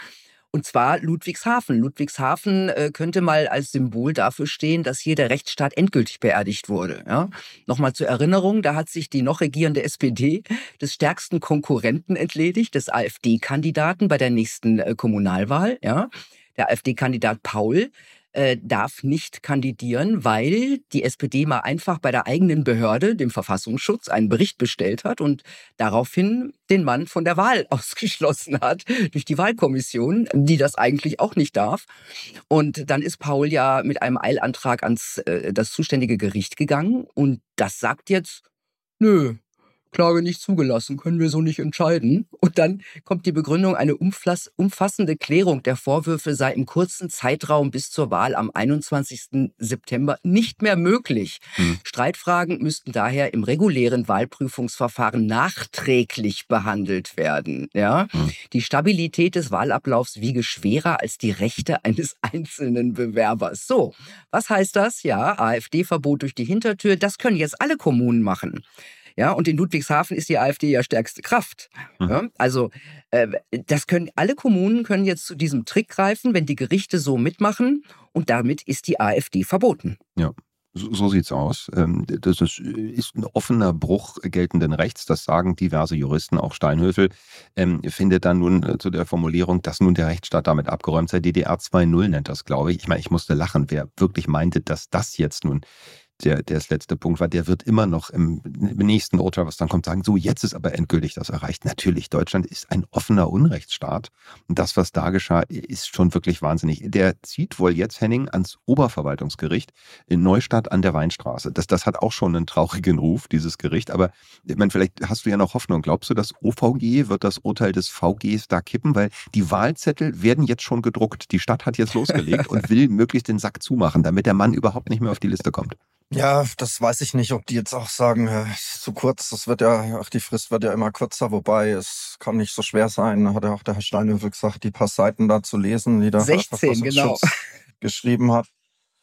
Und zwar Ludwigshafen. Ludwigshafen äh, könnte mal als Symbol dafür stehen, dass hier der Rechtsstaat endgültig beerdigt wurde. Ja? Nochmal zur Erinnerung, da hat sich die noch regierende S P D des stärksten Konkurrenten entledigt, des AfD-Kandidaten bei der nächsten äh, Kommunalwahl. Ja? Der AfD-Kandidat Paul äh, darf nicht kandidieren, weil die S P D mal einfach bei der eigenen Behörde, dem Verfassungsschutz, einen Bericht bestellt hat und daraufhin den Mann von der Wahl ausgeschlossen hat durch die Wahlkommission, die das eigentlich auch nicht darf. Und dann ist Paul ja mit einem Eilantrag ans äh, das zuständige Gericht gegangen und das sagt jetzt, nö, Klage nicht zugelassen, können wir so nicht entscheiden. Und dann kommt die Begründung, eine umfassende Klärung der Vorwürfe sei im kurzen Zeitraum bis zur Wahl am einundzwanzigsten September nicht mehr möglich. Hm. Streitfragen müssten daher im regulären Wahlprüfungsverfahren nachträglich behandelt werden. Ja? Hm. Die Stabilität des Wahlablaufs wiege schwerer als die Rechte eines einzelnen Bewerbers. So, was heißt das? Ja, AfD-Verbot durch die Hintertür, das können jetzt alle Kommunen machen. Ja, und in Ludwigshafen ist die AfD ja stärkste Kraft. Mhm. Ja, also äh, das können alle Kommunen können jetzt zu diesem Trick greifen, wenn die Gerichte so mitmachen und damit ist die AfD verboten. Ja. So, so sieht's aus. Das ist, ist ein offener Bruch geltenden Rechts. Das sagen diverse Juristen, auch Steinhöfel, ähm, findet dann nun zu der Formulierung, dass nun der Rechtsstaat damit abgeräumt sei. D D R zwei Punkt null nennt das, glaube ich. Ich meine, ich musste lachen, wer wirklich meinte, dass das jetzt nun Der, der das letzte Punkt war, der wird immer noch im nächsten Urteil, was dann kommt, sagen, so jetzt ist aber endgültig das erreicht. Natürlich, Deutschland ist ein offener Unrechtsstaat und das, was da geschah, ist schon wirklich wahnsinnig. Der zieht wohl jetzt, Henning, ans Oberverwaltungsgericht in Neustadt an der Weinstraße. Das, das hat auch schon einen traurigen Ruf, dieses Gericht, aber ich meine, vielleicht hast du ja noch Hoffnung. Glaubst du, das O V G wird das Urteil des V Gs da kippen? Weil die Wahlzettel werden jetzt schon gedruckt. Die Stadt hat jetzt losgelegt und will möglichst den Sack zumachen, damit der Mann überhaupt nicht mehr auf die Liste kommt. Ja, das weiß ich nicht, ob die jetzt auch sagen, äh, zu kurz, das wird ja, ach, die Frist wird ja immer kürzer, wobei es kann nicht so schwer sein, hat ja auch der Herr Steinhöfel gesagt, die paar Seiten da zu lesen, die der sechzehn, genau. geschrieben hat.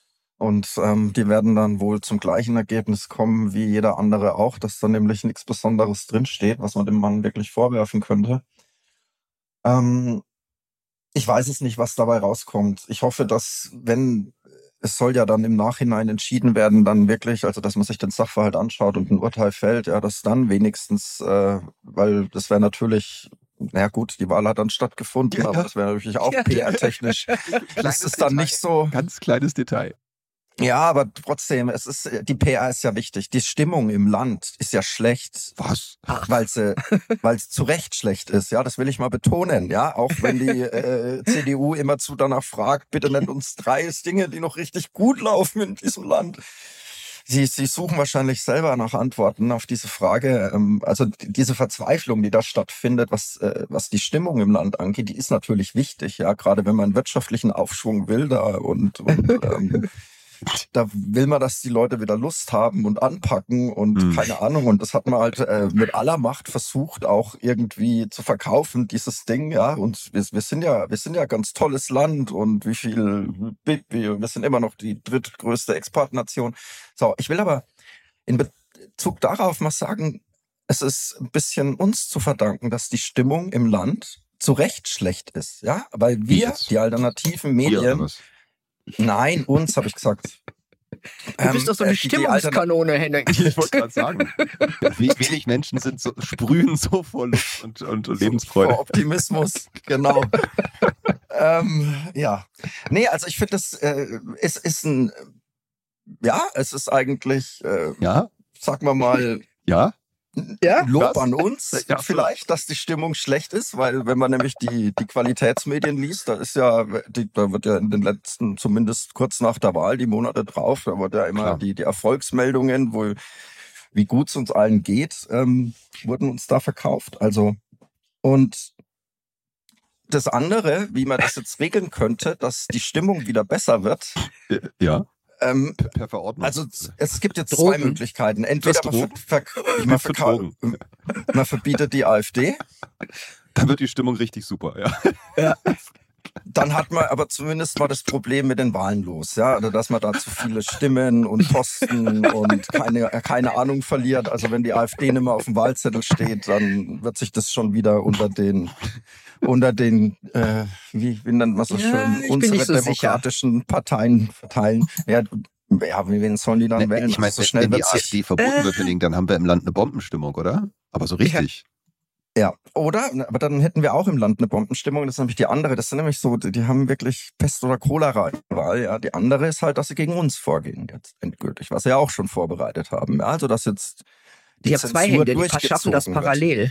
Und ähm, die werden dann wohl zum gleichen Ergebnis kommen wie jeder andere auch, dass da nämlich nichts Besonderes drinsteht, was man dem Mann wirklich vorwerfen könnte. Ähm, ich weiß es nicht, was dabei rauskommt. Ich hoffe, dass, wenn es soll ja dann im Nachhinein entschieden werden, dann wirklich, also dass man sich den Sachverhalt anschaut und ein Urteil fällt, ja, dass dann wenigstens, äh, weil das wäre natürlich, naja gut, die Wahl hat dann stattgefunden, ja, aber das wäre natürlich auch ja. P R-technisch. Das ist dann nicht so. Ganz kleines Detail. Ja, aber trotzdem, es ist, die P R ist ja wichtig. Die Stimmung im Land ist ja schlecht. Was? Weil sie, weil es zu Recht schlecht ist. Ja, das will ich mal betonen. Ja, auch wenn die äh, C D U immerzu danach fragt, bitte nennt uns drei Dinge, die noch richtig gut laufen in diesem Land. Sie, sie suchen wahrscheinlich selber nach Antworten auf diese Frage. Ähm, also diese Verzweiflung, die da stattfindet, was, äh, was die Stimmung im Land angeht, die ist natürlich wichtig. Ja, gerade wenn man einen wirtschaftlichen Aufschwung will da und, und ähm, da will man, dass die Leute wieder Lust haben und anpacken und mhm. keine Ahnung. Und das hat man halt äh, mit aller Macht versucht, auch irgendwie zu verkaufen, dieses Ding, ja. Und wir, wir sind ja, wir sind ja ein ganz tolles Land und wie viel, wir, wir sind immer noch die drittgrößte Exportnation. So, ich will aber in Bezug darauf mal sagen, es ist ein bisschen uns zu verdanken, dass die Stimmung im Land zu Recht schlecht ist, ja. Weil wir, die alternativen Medien, nein, uns, habe ich gesagt. Du bist doch so eine ähm, Stimmungskanone, Henning. Ich wollte gerade sagen, wenig Menschen sind so, sprühen so vor Lust und, und Lebensfreude. Vor Optimismus, genau. ähm, ja, nee, also ich finde, das äh, ist, ist ein, ja, es ist eigentlich, äh, ja? sagen wir mal, ja? Ja, Lob was? An uns ja, vielleicht, dass die Stimmung schlecht ist, weil wenn man nämlich die, die Qualitätsmedien liest, da ist ja, die, da wird ja in den letzten, zumindest kurz nach der Wahl, die Monate drauf, da wird ja immer die, die Erfolgsmeldungen, wo, wie gut es uns allen geht, ähm, wurden uns da verkauft. Also, und das andere, wie man das jetzt regeln könnte, dass die Stimmung wieder besser wird. Ja. Ähm, per, per Verordnung. Also es gibt jetzt Drogen. zwei Möglichkeiten. Entweder man, ver ver man, ver man verbietet die AfD. Dann wird die Stimmung richtig super, ja. ja. Dann hat man aber zumindest mal das Problem mit den Wahlen los, ja, also dass man da zu viele Stimmen und Posten und keine, keine Ahnung verliert. Also wenn die AfD nicht mehr auf dem Wahlzettel steht, dann wird sich das schon wieder unter den unter den, äh, wie, wie nennt man so Ja, schön, ich bin unsere nicht so demokratischen Parteien verteilen. Ja, ja, wen sollen die dann Ne, wählen? ich meine, Also so wenn, schnell wenn die wird sich. AfD verboten wird, Henning, dann haben wir im Land eine Bombenstimmung, oder? Aber so Ja. richtig. Ja, oder? Aber dann hätten wir auch im Land eine Bombenstimmung. Das ist nämlich die andere. Das sind nämlich so, die, die haben wirklich Pest oder Cholera-Wahl. Ja, die andere ist halt, dass sie gegen uns vorgehen jetzt endgültig, was sie ja auch schon vorbereitet haben. Ja, also dass jetzt die Die haben zwei Zensur Hände, die schaffen das durchgezogen wird. parallel.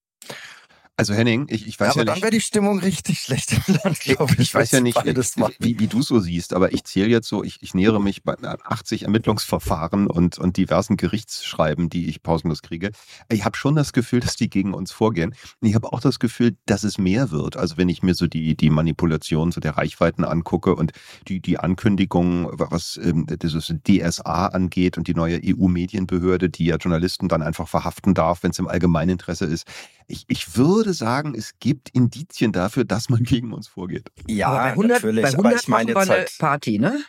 Also Henning, ich, ich Ja, weiß ja, aber dann nicht, wäre die Stimmung richtig schlecht im Land, glaube ich. ich weiß ja wenn sie nicht, beides wie, machen. wie, wie du es so siehst, aber ich zähle jetzt so, ich, ich nähere mich bei achtzig Ermittlungsverfahren und, und diversen Gerichtsschreiben, die ich pausenlos kriege. Ich habe schon das Gefühl, dass die gegen uns vorgehen. Und ich habe auch das Gefühl, dass es mehr wird. Also wenn ich mir so die, die Manipulation so der Reichweiten angucke und die, die Ankündigungen, was ähm, das D S A angeht und die neue E U-Medienbehörde, die ja Journalisten dann einfach verhaften darf, wenn es im Allgemeininteresse ist. Ich, ich würde sagen, es gibt Indizien dafür, dass man gegen uns vorgeht. Ja, aber bei hundert, natürlich. bei Aber hundert ich meine machen wir jetzt eine halt, Party, ne?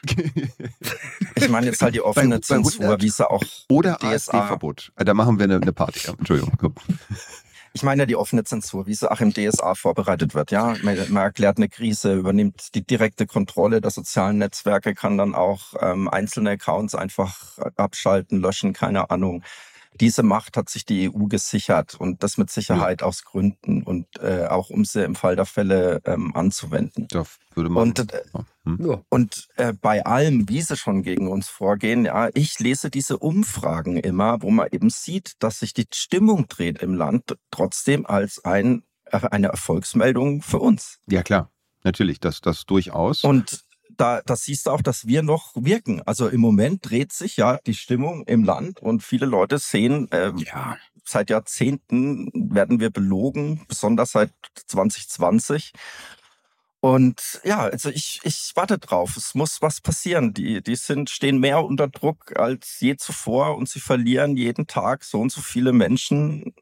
ich meine jetzt halt die offene Bei- bei Zensur, hundert wie sie auch Oder D S A. AfD-Verbot. Da machen wir eine, eine Party. Ja, Entschuldigung. Komm. Ich meine ja die offene Zensur, wie sie auch im D S A vorbereitet wird. Ja, man, man erklärt eine Krise, übernimmt die direkte Kontrolle der sozialen Netzwerke, kann dann auch ähm, einzelne Accounts einfach abschalten, löschen, keine Ahnung. Diese Macht hat sich die E U gesichert und das mit Sicherheit aus Gründen und äh, auch um sie im Fall der Fälle ähm, anzuwenden. Da würde man. Und, äh, hm. Ja. Und äh, bei allem, wie sie schon gegen uns vorgehen, ja, ich lese diese Umfragen immer, wo man eben sieht, dass sich die Stimmung dreht im Land, trotzdem als ein, äh, eine Erfolgsmeldung für uns. Ja, klar. Natürlich, das, das durchaus. Und da, das siehst du auch, dass wir noch wirken. Also im Moment dreht sich ja die Stimmung im Land und viele Leute sehen, äh, Ja. seit Jahrzehnten werden wir belogen, besonders seit zwanzig zwanzig. Und ja, also ich, ich warte drauf. Es muss was passieren. Die, die sind, stehen mehr unter Druck als je zuvor und sie verlieren jeden Tag so und so viele Menschen,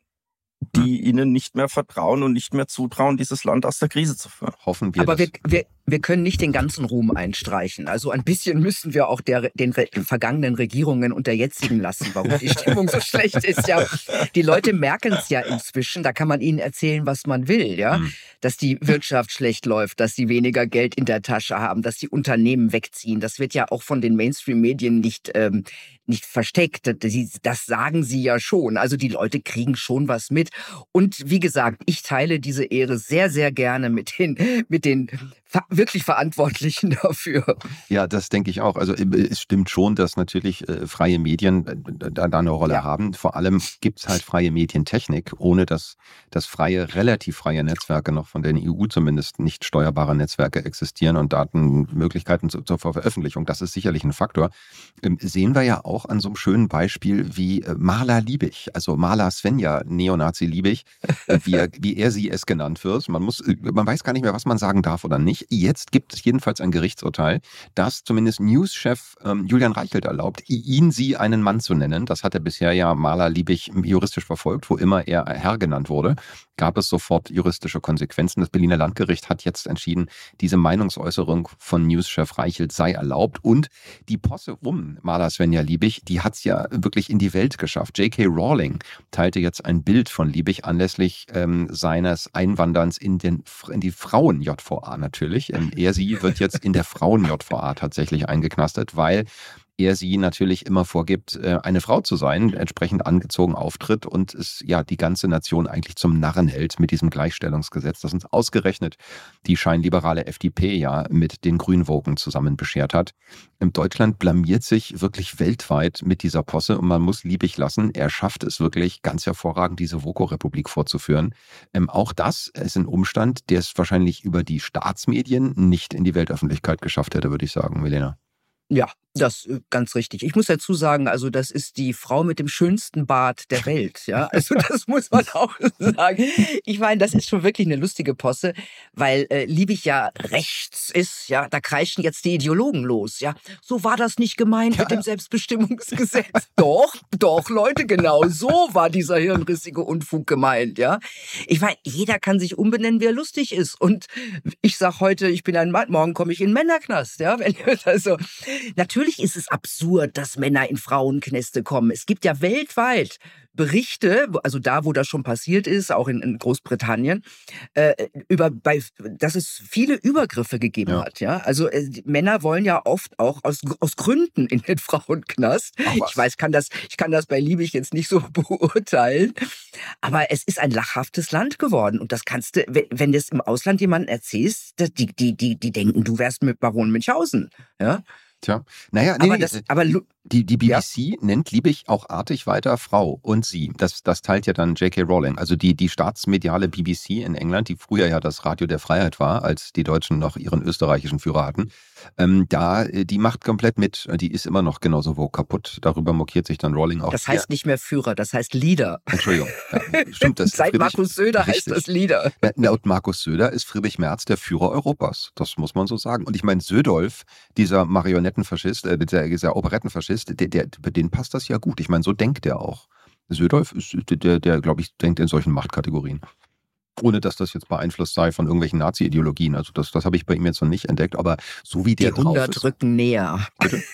die ihnen nicht mehr vertrauen und nicht mehr zutrauen, dieses Land aus der Krise zu führen. Hoffen wir Aber das. wir, wir, wir können nicht den ganzen Ruhm einstreichen. Also ein bisschen müssen wir auch der, den re vergangenen Regierungen und der jetzigen lassen, warum die Stimmung so schlecht ist. Ja, die Leute merken es ja inzwischen. Da kann man ihnen erzählen, was man will. Ja, Hm. dass die Wirtschaft schlecht läuft, dass sie weniger Geld in der Tasche haben, dass die Unternehmen wegziehen. Das wird ja auch von den Mainstream-Medien nicht ähm, nicht versteckt. Das, das sagen sie ja schon. Also die Leute kriegen schon was mit. Und wie gesagt, ich teile diese Ehre sehr, sehr gerne mit den mit den ver wirklich Verantwortlichen dafür. Ja, das denke ich auch. Also äh, es stimmt schon, dass natürlich äh, freie Medien äh, da, da eine Rolle Ja. haben. Vor allem gibt es halt freie Medientechnik, ohne dass, dass freie, relativ freie Netzwerke noch von der E U zumindest nicht steuerbare Netzwerke existieren und Datenmöglichkeiten zu, zur Veröffentlichung. Das ist sicherlich ein Faktor. Ähm, sehen wir ja auch an so einem schönen Beispiel wie äh, Marla Liebig, also Marla Svenja, Neonazi Liebig, äh, wie, er, wie er sie es genannt wird. Man muss, äh, man weiß gar nicht mehr, was man sagen darf oder nicht. Jetzt gibt es jedenfalls ein Gerichtsurteil, das zumindest News-Chef ähm, Julian Reichelt erlaubt, ihn sie einen Mann zu nennen. Das hat er bisher ja Marla Liebig juristisch verfolgt, wo immer er Herr genannt wurde, gab es sofort juristische Konsequenzen. Das Berliner Landgericht hat jetzt entschieden, diese Meinungsäußerung von News-Chef Reichelt sei erlaubt und die Posse um Marla Svenja Liebig, die hat es ja wirklich in die Welt geschafft. J K. Rowling teilte jetzt ein Bild von Liebig anlässlich ähm, seines Einwanderns in, den, in die Frauen-J V A natürlich. Ähm, er, sie wird jetzt in der Frauen-J V A tatsächlich eingeknastet, weil er sie natürlich immer vorgibt, eine Frau zu sein, entsprechend angezogen auftritt und es ja die ganze Nation eigentlich zum Narren hält mit diesem Gleichstellungsgesetz, das uns ausgerechnet die scheinliberale F D P ja mit den Grünwogen zusammen beschert hat. In Deutschland blamiert sich wirklich weltweit mit dieser Posse und man muss Liebig lassen. Er schafft es wirklich ganz hervorragend, diese Voko-Republik vorzuführen. Ähm, auch das ist ein Umstand, der es wahrscheinlich über die Staatsmedien nicht in die Weltöffentlichkeit geschafft hätte, würde ich sagen, Milena. Ja, das äh, ganz richtig. Ich muss dazu sagen, also das ist die Frau mit dem schönsten Bart der Welt, ja. Also das muss man auch sagen. Ich meine, das ist schon wirklich eine lustige Posse, weil äh, Liebig ja rechts ist, ja. Da kreischen jetzt die Ideologen los, ja. So war das nicht gemeint Ja, mit dem ja. Selbstbestimmungsgesetz. Doch, doch, Leute, genau so war dieser hirnrissige Unfug gemeint, ja. Ich meine, jeder kann sich umbenennen, wie er lustig ist. Und ich sag heute, ich bin ein Mann, morgen komme ich in den Männerknast, ja. Wenn, also, natürlich natürlich ist es absurd, dass Männer in Frauenknäste kommen. Es gibt ja weltweit Berichte, also da, wo das schon passiert ist, auch in, in Großbritannien, äh, über, bei, dass es viele Übergriffe gegeben Ja. hat. Ja? Also äh, die Männer wollen ja oft auch aus, aus Gründen in den Frauenknast. Ach was. Ich weiß, kann das, ich kann das bei Liebig jetzt nicht so beurteilen, aber es ist ein lachhaftes Land geworden. Und das kannst du, wenn, wenn du es im Ausland jemandem erzählst, das- die, die, die, die denken, du wärst mit Baron Münchhausen. Ja? Tja, naja, nee, Aber nee, das, äh, aber lu- die, die Ja. B B C nennt Liebig auch artig weiter Frau und sie. Das, das teilt ja dann J K. Rowling. Also die, die staatsmediale B B C in England, die früher ja das Radio der Freiheit war, als die Deutschen noch ihren österreichischen Führer hatten, ähm, da, äh, die macht komplett mit. Die ist immer noch genauso wo kaputt. Darüber mokiert sich dann Rowling auch. das heißt nicht mehr Führer, das heißt Leader. Ja, Entschuldigung. Ja, stimmt das? Seit Friedrich- Markus Söder heißt Richtig. das Leader. Ja, laut Markus Söder ist Friedrich Merz der Führer Europas. Das muss man so sagen. Und ich meine, Södolf, dieser Marionettenfaschist, äh, dieser, dieser Operettenfaschist, der, der, bei denen passt das ja gut. Ich meine, so denkt er auch. Södolf ist der, der, der glaube ich, denkt in solchen Machtkategorien. Ohne dass das jetzt beeinflusst sei von irgendwelchen Nazi-Ideologien. Also das, das habe ich bei ihm jetzt noch nicht entdeckt. Aber so wie Die der drauf hundert ist. rücken näher.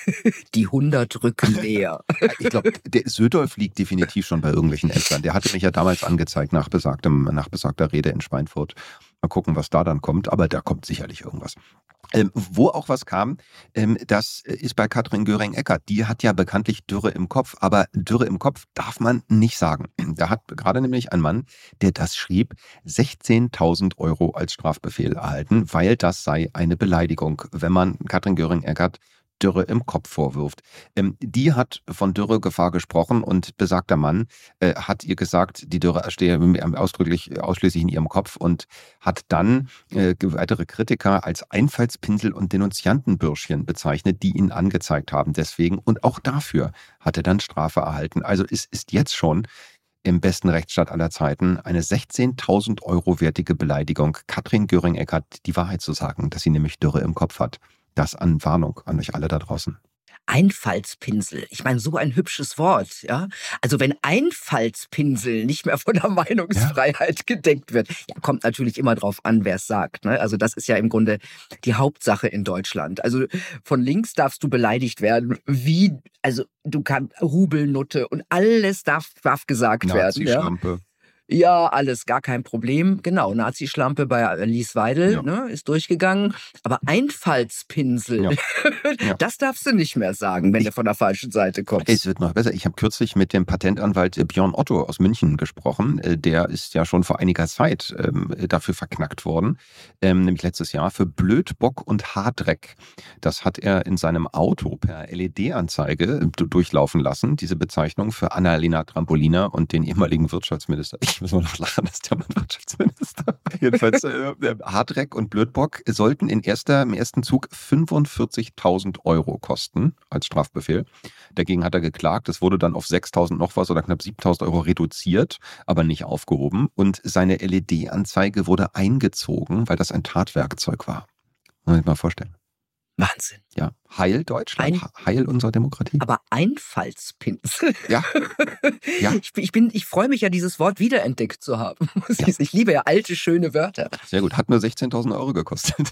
Die hundert rücken näher. Ich glaube, der Södolf liegt definitiv schon bei irgendwelchen Ämtern. Der hatte mich ja damals angezeigt nach, besagtem, nach besagter Rede in Schweinfurt. Mal gucken, was da dann kommt. Aber da kommt sicherlich irgendwas. Ähm, wo auch was kam, ähm, das ist bei Katrin Göring-Eckardt. Die hat ja bekanntlich Dürre im Kopf, aber Dürre im Kopf darf man nicht sagen. Da hat gerade nämlich ein Mann, der das schrieb, sechzehntausend Euro als Strafbefehl erhalten, weil das sei eine Beleidigung, wenn man Katrin Göring-Eckardt Dürre im Kopf vorwirft. Ähm, die hat von Dürregefahr gesprochen und besagter Mann äh, hat ihr gesagt, die Dürre stehe ausdrücklich ausschließlich in ihrem Kopf und hat dann äh, weitere Kritiker als Einfallspinsel und Denunziantenbürschchen bezeichnet, die ihn angezeigt haben. Deswegen und auch dafür hat er dann Strafe erhalten. Also es ist jetzt schon im besten Rechtsstaat aller Zeiten eine sechzehntausend Euro wertige Beleidigung, Katrin Göring-Eckardt die Wahrheit zu sagen, dass sie nämlich Dürre im Kopf hat. Das an Warnung an euch alle da draußen. Einfallspinsel. Ich meine, so ein hübsches Wort, ja. Also wenn Einfallspinsel nicht mehr von der Meinungsfreiheit ja. gedeckt wird, ja, kommt natürlich immer drauf an, wer es sagt. Ne? Also das ist ja im Grunde die Hauptsache in Deutschland. Also von links darfst du beleidigt werden, wie, also du kannst Rubelnutte und alles darf, darf gesagt werden. Ja? Nazi-Schlampe. Ja, alles, gar kein Problem. Genau, Nazi-Schlampe bei Alice Weidel Ja. ne, ist durchgegangen. Aber Einfallspinsel, Ja. Ja. das darfst du nicht mehr sagen, wenn du von der falschen Seite kommst. Es wird noch besser. Ich habe kürzlich mit dem Patentanwalt Björn Otto aus München gesprochen. Äh, Der ist ja schon vor einiger Zeit ähm, dafür verknackt worden, ähm, nämlich letztes Jahr für Blödbock und Haardreck. Das hat er in seinem Auto per L E D-Anzeige d- durchlaufen lassen, diese Bezeichnung für Annalena Trampolina und den ehemaligen Wirtschaftsminister. Ich muss mal noch lachen, das ist der Mann Wirtschaftsminister. Jedenfalls, äh, Haardreck und Blödbock sollten in erster, im ersten Zug fünfundvierzigtausend Euro kosten als Strafbefehl. Dagegen hat er geklagt. Es wurde dann auf sechstausend noch was oder knapp siebentausend Euro reduziert, aber nicht aufgehoben. Und seine L E D-Anzeige wurde eingezogen, weil das ein Tatwerkzeug war. Muss man sich mal vorstellen. Wahnsinn. Ja, heil Deutschland, Ein- heil unserer Demokratie. Aber Einfallspinsel. Ja, ja. Ich, bin- ich, bin, ich freue mich ja, dieses Wort wiederentdeckt zu haben. Ja. Ich liebe ja alte, schöne Wörter. Sehr gut. Hat nur sechzehntausend Euro gekostet.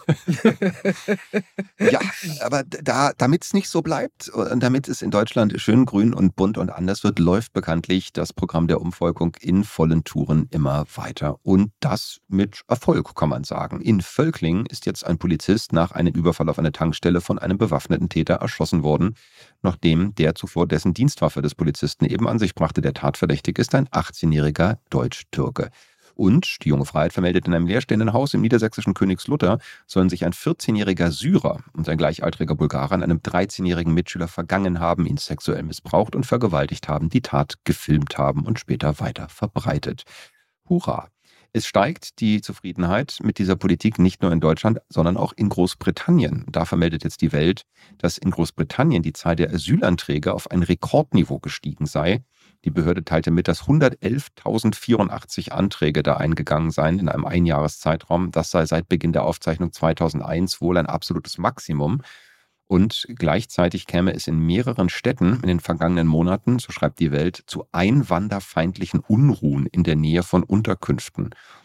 Ja, aber da, damit es nicht so bleibt und damit es in Deutschland schön grün und bunt und anders wird, läuft bekanntlich das Programm der Umvolkung in vollen Touren immer weiter. Und das mit Erfolg, kann man sagen. In Völklingen ist jetzt ein Polizist nach einem Überfall auf eine Tankstelle von einem bewaffneten Täter erschossen worden, nachdem der zuvor dessen Dienstwaffe des Polizisten eben an sich brachte. Der Tatverdächtige ist ein achtzehnjähriger Deutsch-Türke. Und die Junge Freiheit vermeldet, in einem leerstehenden Haus im niedersächsischen Königslutter sollen sich ein vierzehnjähriger Syrer und ein gleichaltriger Bulgarer an einem dreizehnjährigen Mitschüler vergangen haben, ihn sexuell missbraucht und vergewaltigt haben, die Tat gefilmt haben und später weiter verbreitet. Hurra! Es steigt die Zufriedenheit mit dieser Politik nicht nur in Deutschland, sondern auch in Großbritannien. Da vermeldet jetzt die Welt, dass in Großbritannien die Zahl der Asylanträge auf ein Rekordniveau gestiegen sei. Die Behörde teilte mit, dass hundertelftausendvierundachtzig Anträge da eingegangen seien in einem Einjahreszeitraum. Das sei seit Beginn der Aufzeichnung zweitausendeins wohl ein absolutes Maximum. Und gleichzeitig käme es in mehreren Städten in den vergangenen Monaten, so schreibt die Welt, zu einwanderfeindlichen Unruhen in der Nähe von Unterkünften.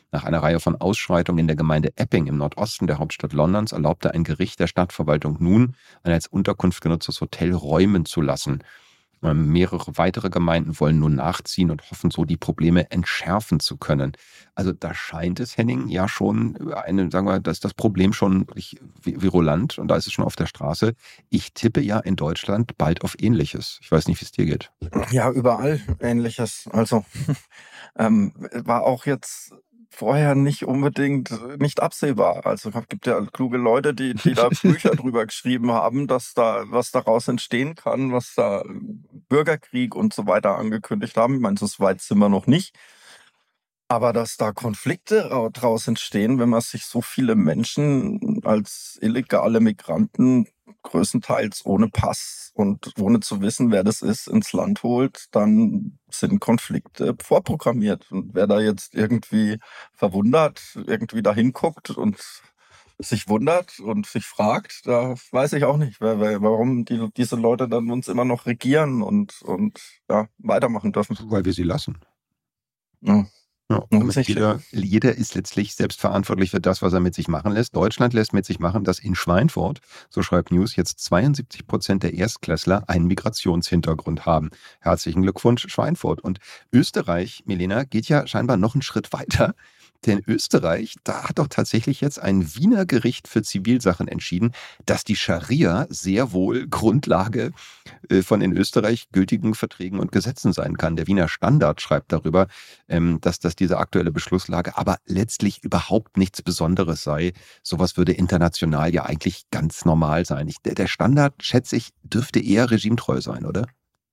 Nach einer Reihe von Ausschreitungen in der Gemeinde Epping im Nordosten der Hauptstadt Londons erlaubte ein Gericht der Stadtverwaltung nun, ein als Unterkunft genutztes Hotel räumen zu lassen. Ähm, Mehrere weitere Gemeinden wollen nun nachziehen und hoffen so, die Probleme entschärfen zu können. Also da scheint es, Henning, ja schon eine, sagen wir, da ist das Problem schon wirklich vi- virulent und da ist es schon auf der Straße. Ich tippe ja in Deutschland bald auf Ähnliches. Ich weiß nicht, wie es dir geht. Ja, überall Ähnliches. Also ähm, war auch jetzt vorher nicht unbedingt äh, nicht absehbar. Also es gibt ja kluge Leute, die, die da Bücher drüber geschrieben haben, dass da was daraus entstehen kann, was da Bürgerkrieg und so weiter angekündigt haben. Ich meine, so weit sind wir noch nicht. Aber dass da Konflikte rau- draus entstehen, wenn man sich so viele Menschen als illegale Migranten größtenteils ohne Pass und ohne zu wissen, wer das ist, ins Land holt, dann sind Konflikte vorprogrammiert. Und wer da jetzt irgendwie verwundert, irgendwie da hinguckt und sich wundert und sich fragt, da weiß ich auch nicht, wer, wer, warum die, diese Leute dann uns immer noch regieren und, und ja, weitermachen dürfen. Weil wir sie lassen. Ja. Ja, damit jeder, jeder ist letztlich selbstverantwortlich für das, was er mit sich machen lässt. Deutschland lässt mit sich machen, dass in Schweinfurt, so schreibt News, jetzt zweiundsiebzig Prozent der Erstklässler einen Migrationshintergrund haben. Herzlichen Glückwunsch, Schweinfurt. Und Österreich, Milena, geht ja scheinbar noch einen Schritt weiter. Denn Österreich, da hat doch tatsächlich jetzt ein Wiener Gericht für Zivilsachen entschieden, dass die Scharia sehr wohl Grundlage äh, von in Österreich gültigen Verträgen und Gesetzen sein kann. Der Wiener Standard schreibt darüber, ähm, dass, dass diese aktuelle Beschlusslage aber letztlich überhaupt nichts Besonderes sei. Sowas würde international ja eigentlich ganz normal sein. Ich, der, der Standard, schätze ich, dürfte eher regimetreu sein, oder?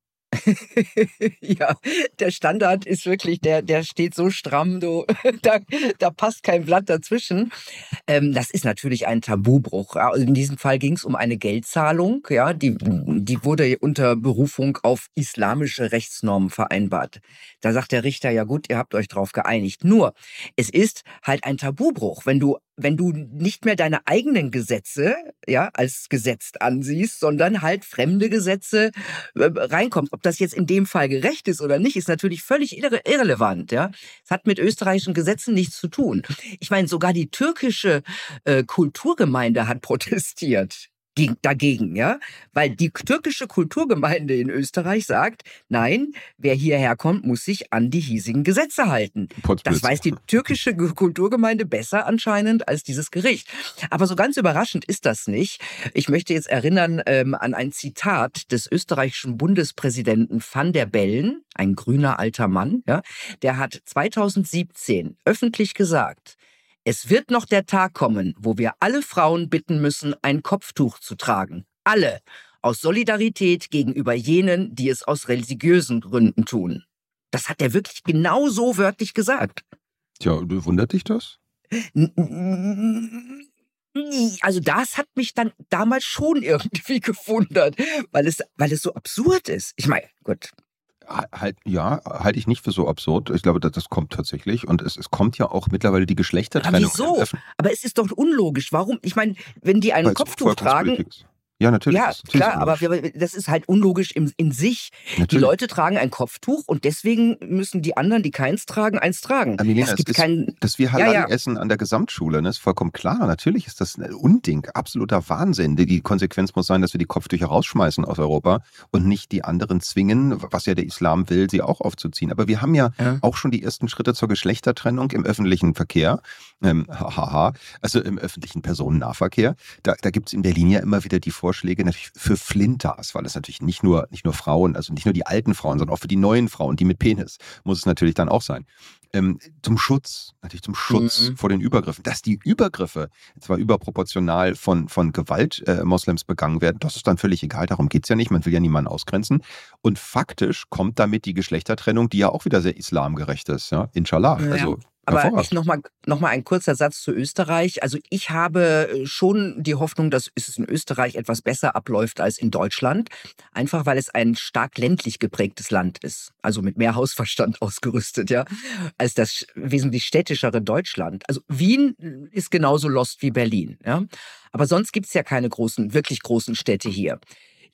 Ja, der Standard ist wirklich, der, der steht so stramm, du, da, da passt kein Blatt dazwischen. Ähm, das ist natürlich ein Tabubruch. Ja, also in diesem Fall ging es um eine Geldzahlung, ja, die, die wurde unter Berufung auf islamische Rechtsnormen vereinbart. Da sagt der Richter, ja gut, ihr habt euch drauf geeinigt. Nur, es ist halt ein Tabubruch, wenn du wenn du nicht mehr deine eigenen Gesetze, ja, als gesetzt ansiehst, sondern halt fremde Gesetze äh, reinkommst. Ob das jetzt in dem Fall gerecht ist oder nicht, ist natürlich völlig irre irrelevant, ja. Es hat mit österreichischen Gesetzen nichts zu tun. Ich meine, sogar die türkische äh, Kulturgemeinde hat protestiert gegen, dagegen, ja, weil die türkische Kulturgemeinde in Österreich sagt, nein, wer hierher kommt, muss sich an die hiesigen Gesetze halten. Das weiß die türkische Kulturgemeinde besser anscheinend als dieses Gericht. Aber so ganz überraschend ist das nicht. Ich möchte jetzt erinnern ähm, an ein Zitat des österreichischen Bundespräsidenten Van der Bellen, ein grüner alter Mann, ja, der hat zweitausendsiebzehn öffentlich gesagt: Es wird noch der Tag kommen, wo wir alle Frauen bitten müssen, ein Kopftuch zu tragen. Alle. Aus Solidarität gegenüber jenen, die es aus religiösen Gründen tun. Das hat er wirklich genau so wörtlich gesagt. Tja, wundert dich das? Also das hat mich dann damals schon irgendwie gewundert, weil es, weil es so absurd ist. Ich meine, gut. Halt, ja, halte ich nicht für so absurd. Ich glaube, das, das kommt tatsächlich. Und es, es kommt ja auch mittlerweile die Geschlechtertrennung. Aber wieso? Aber es ist doch unlogisch. Warum? Ich meine, wenn die ein Kopftuch tragen... Ja, natürlich. Ja, klar, aber wir, das ist halt unlogisch in, in sich. Natürlich. Die Leute tragen ein Kopftuch und deswegen müssen die anderen, die keins tragen, eins tragen. Milena, es gibt ist, kein, dass wir Halal ja, ja. essen an der Gesamtschule, ne, ist vollkommen klar. Natürlich ist das ein Unding, absoluter Wahnsinn. Die Konsequenz muss sein, dass wir die Kopftücher rausschmeißen aus Europa und nicht die anderen zwingen, was ja der Islam will, sie auch aufzuziehen. Aber wir haben ja, ja. auch schon die ersten Schritte zur Geschlechtertrennung im öffentlichen Verkehr. Ähm, haha, also im öffentlichen Personennahverkehr. Da, da gibt es in Berlin ja immer wieder die Vorschläge natürlich für Flinters, weil es natürlich nicht nur, nicht nur Frauen, also nicht nur die alten Frauen, sondern auch für die neuen Frauen, die mit Penis, muss es natürlich dann auch sein. Ähm, zum Schutz, natürlich zum Schutz mhm. vor den Übergriffen. Dass die Übergriffe zwar überproportional von, von Gewalt äh, Moslems begangen werden, das ist dann völlig egal, darum geht es ja nicht, man will ja niemanden ausgrenzen. Und faktisch kommt damit die Geschlechtertrennung, die ja auch wieder sehr islamgerecht ist, ja, inshallah. Ja. Also Aber ich noch mal, noch mal ein kurzer Satz zu Österreich. Also ich habe schon die Hoffnung, dass es in Österreich etwas besser abläuft als in Deutschland. Einfach weil es ein stark ländlich geprägtes Land ist. Also mit mehr Hausverstand ausgerüstet, ja, als das wesentlich städtischere Deutschland. Also Wien ist genauso lost wie Berlin, ja. Aber sonst gibt es ja keine großen, wirklich großen Städte hier.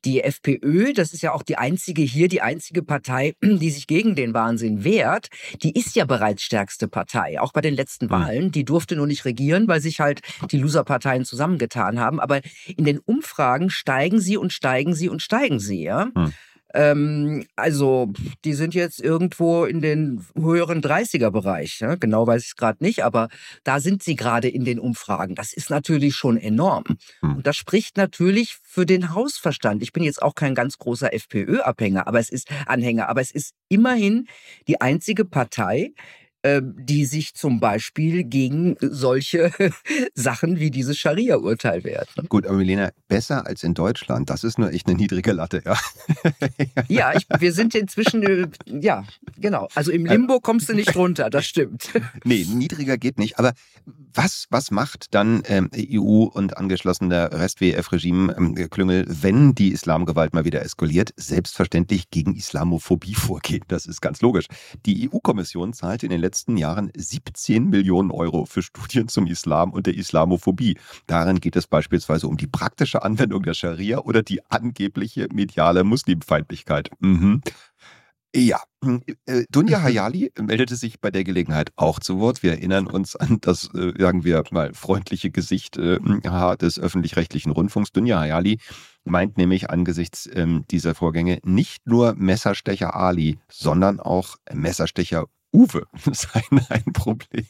die FPÖ, das ist ja auch die einzige hier, die einzige Partei, die sich gegen den Wahnsinn wehrt, die ist ja bereits stärkste Partei, auch bei den letzten Wahlen. Die durfte nur nicht regieren, weil sich halt die Loserparteien zusammengetan haben. Aber in den Umfragen steigen sie und steigen sie und steigen sie, ja. Hm. Ähm, also, die sind jetzt irgendwo in den höheren dreißiger-Bereich. Ja? Genau weiß ich es gerade nicht, aber da sind sie gerade in den Umfragen. Das ist natürlich schon enorm. Hm. Und das spricht natürlich für den Hausverstand. Ich bin jetzt auch kein ganz großer FPÖ-Anhänger, aber es ist Anhänger, aber es ist immerhin die einzige Partei, die sich zum Beispiel gegen solche Sachen wie dieses Scharia-Urteil wehrt. Ne? Gut, aber Milena, besser als in Deutschland, das ist nur echt eine niedrige Latte, ja. Ja, ich, wir sind inzwischen, ja, genau. Also im Limbo kommst du nicht runter, das stimmt. Nee, niedriger geht nicht. Aber was, was macht dann ähm, E U und angeschlossener Rest-W E F-Regime-Klüngel, ähm, wenn die Islamgewalt mal wieder eskaliert? Selbstverständlich gegen Islamophobie vorgehen. Das ist ganz logisch. Die E U-Kommission zahlte in den letzten letzten Jahren siebzehn Millionen Euro für Studien zum Islam und der Islamophobie. Darin geht es beispielsweise um die praktische Anwendung der Scharia oder die angebliche mediale Muslimfeindlichkeit. Mhm. Ja, äh, Dunja Hayali meldete sich bei der Gelegenheit auch zu Wort. Wir erinnern uns an das, äh, sagen wir mal, freundliche Gesicht äh, des öffentlich-rechtlichen Rundfunks. Dunja Hayali meint nämlich angesichts ähm, dieser Vorgänge nicht nur Messerstecher Ali, sondern auch Messerstecher Uwe seien ein Problem.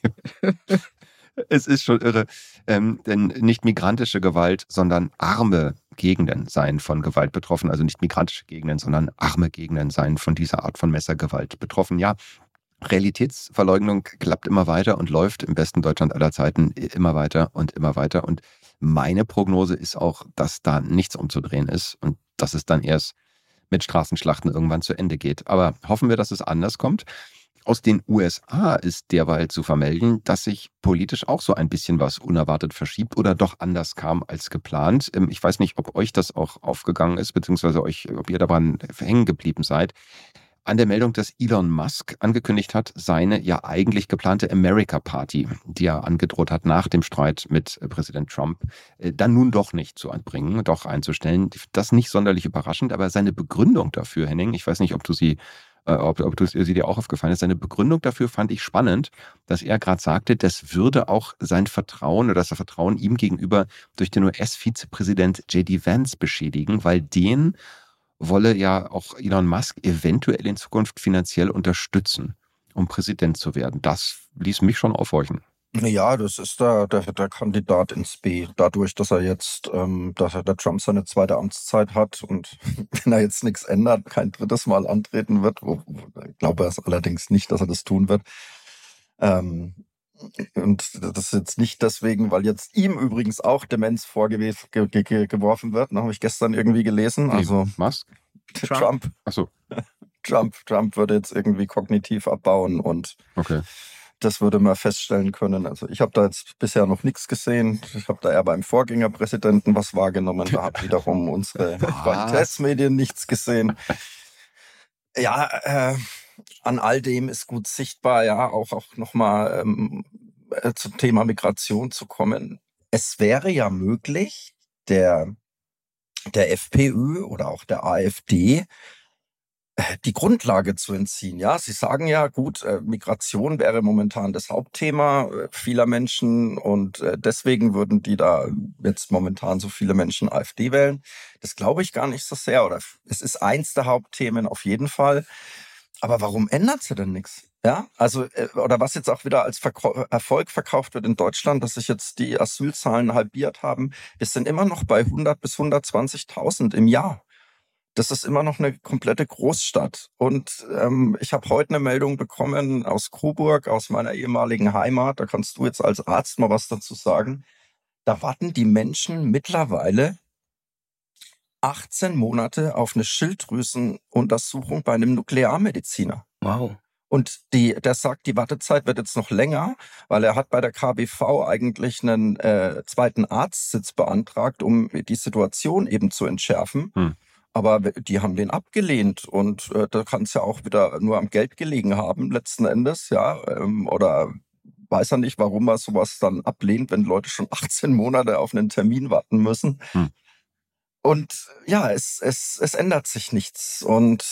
Es ist schon irre, ähm, denn nicht migrantische Gewalt, sondern arme Gegenden seien von Gewalt betroffen. Also nicht migrantische Gegenden, sondern arme Gegenden seien von dieser Art von Messergewalt betroffen. Ja, Realitätsverleugnung klappt immer weiter und läuft im besten Deutschland aller Zeiten immer weiter und immer weiter. Und meine Prognose ist auch, dass da nichts umzudrehen ist und dass es dann erst mit Straßenschlachten irgendwann zu Ende geht. Aber hoffen wir, dass es anders kommt. Aus den U S A ist derweil zu vermelden, dass sich politisch auch so ein bisschen was unerwartet verschiebt oder doch anders kam als geplant. Ich weiß nicht, ob euch das auch aufgegangen ist, beziehungsweise euch, ob ihr daran hängen geblieben seid. An der Meldung, dass Elon Musk angekündigt hat, seine ja eigentlich geplante America Party, die er angedroht hat, nach dem Streit mit Präsident Trump, dann nun doch nicht zu anbringen, doch einzustellen. Das nicht sonderlich überraschend, aber seine Begründung dafür, Henning, ich weiß nicht, ob du sie Ob, ob du, sie dir auch aufgefallen ist. Seine Begründung dafür fand ich spannend, dass er gerade sagte, das würde auch sein Vertrauen oder das Vertrauen ihm gegenüber durch den U S-Vizepräsident J D Vance beschädigen, weil den wolle ja auch Elon Musk eventuell in Zukunft finanziell unterstützen, um Präsident zu werden. Das ließ mich schon aufhorchen. Ja, das ist der, der, der Kandidat ins B. Dadurch, dass er jetzt, ähm, dass er, der Trump seine zweite Amtszeit hat und wenn er jetzt nichts ändert, kein drittes Mal antreten wird, wo, wo, ich glaube es allerdings nicht, dass er das tun wird. Ähm, und das ist jetzt nicht deswegen, weil jetzt ihm übrigens auch Demenz vorgeworfen ge, ge, geworfen wird. Das habe ich gestern irgendwie gelesen. Also Musk? Trump. Trump. Ach so. Trump, Trump würde jetzt irgendwie kognitiv abbauen und okay. Das würde man feststellen können. Also ich habe da jetzt bisher noch nichts gesehen. Ich habe da eher beim Vorgängerpräsidenten was wahrgenommen. Da hat wiederum unsere Qualitätsmedien nichts gesehen. Ja, äh, an all dem ist gut sichtbar, ja, auch, auch nochmal ähm, zum Thema Migration zu kommen. Es wäre ja möglich, der, der FPÖ oder auch der AfD die Grundlage zu entziehen. Ja, Sie sagen ja, gut, äh, Migration wäre momentan das Hauptthema äh, vieler Menschen und äh, deswegen würden die da jetzt momentan so viele Menschen AfD wählen. Das glaube ich gar nicht so sehr. Oder es ist eins der Hauptthemen auf jeden Fall. Aber warum ändert sie denn nichts? Ja, also, äh, oder was jetzt auch wieder als Verko- Erfolg verkauft wird in Deutschland, dass sich jetzt die Asylzahlen halbiert haben. Wir sind immer noch bei hundert bis hundertzwanzigtausend im Jahr. Das ist immer noch eine komplette Großstadt. Und ähm, ich habe heute eine Meldung bekommen aus Coburg, aus meiner ehemaligen Heimat. Da kannst du jetzt als Arzt mal was dazu sagen. Da warten die Menschen mittlerweile achtzehn Monate auf eine Schilddrüsenuntersuchung bei einem Nuklearmediziner. Wow. Und die, der sagt, die Wartezeit wird jetzt noch länger, weil er hat bei der K B V eigentlich einen äh, zweiten Arztsitz beantragt, um die Situation eben zu entschärfen. Hm. Aber die haben den abgelehnt und äh, da kann es ja auch wieder nur am Geld gelegen haben, letzten Endes, ja. Ähm, oder weiß er nicht, warum er sowas dann ablehnt, wenn Leute schon achtzehn Monate auf einen Termin warten müssen. Hm. Und ja, es, es, es ändert sich nichts. Und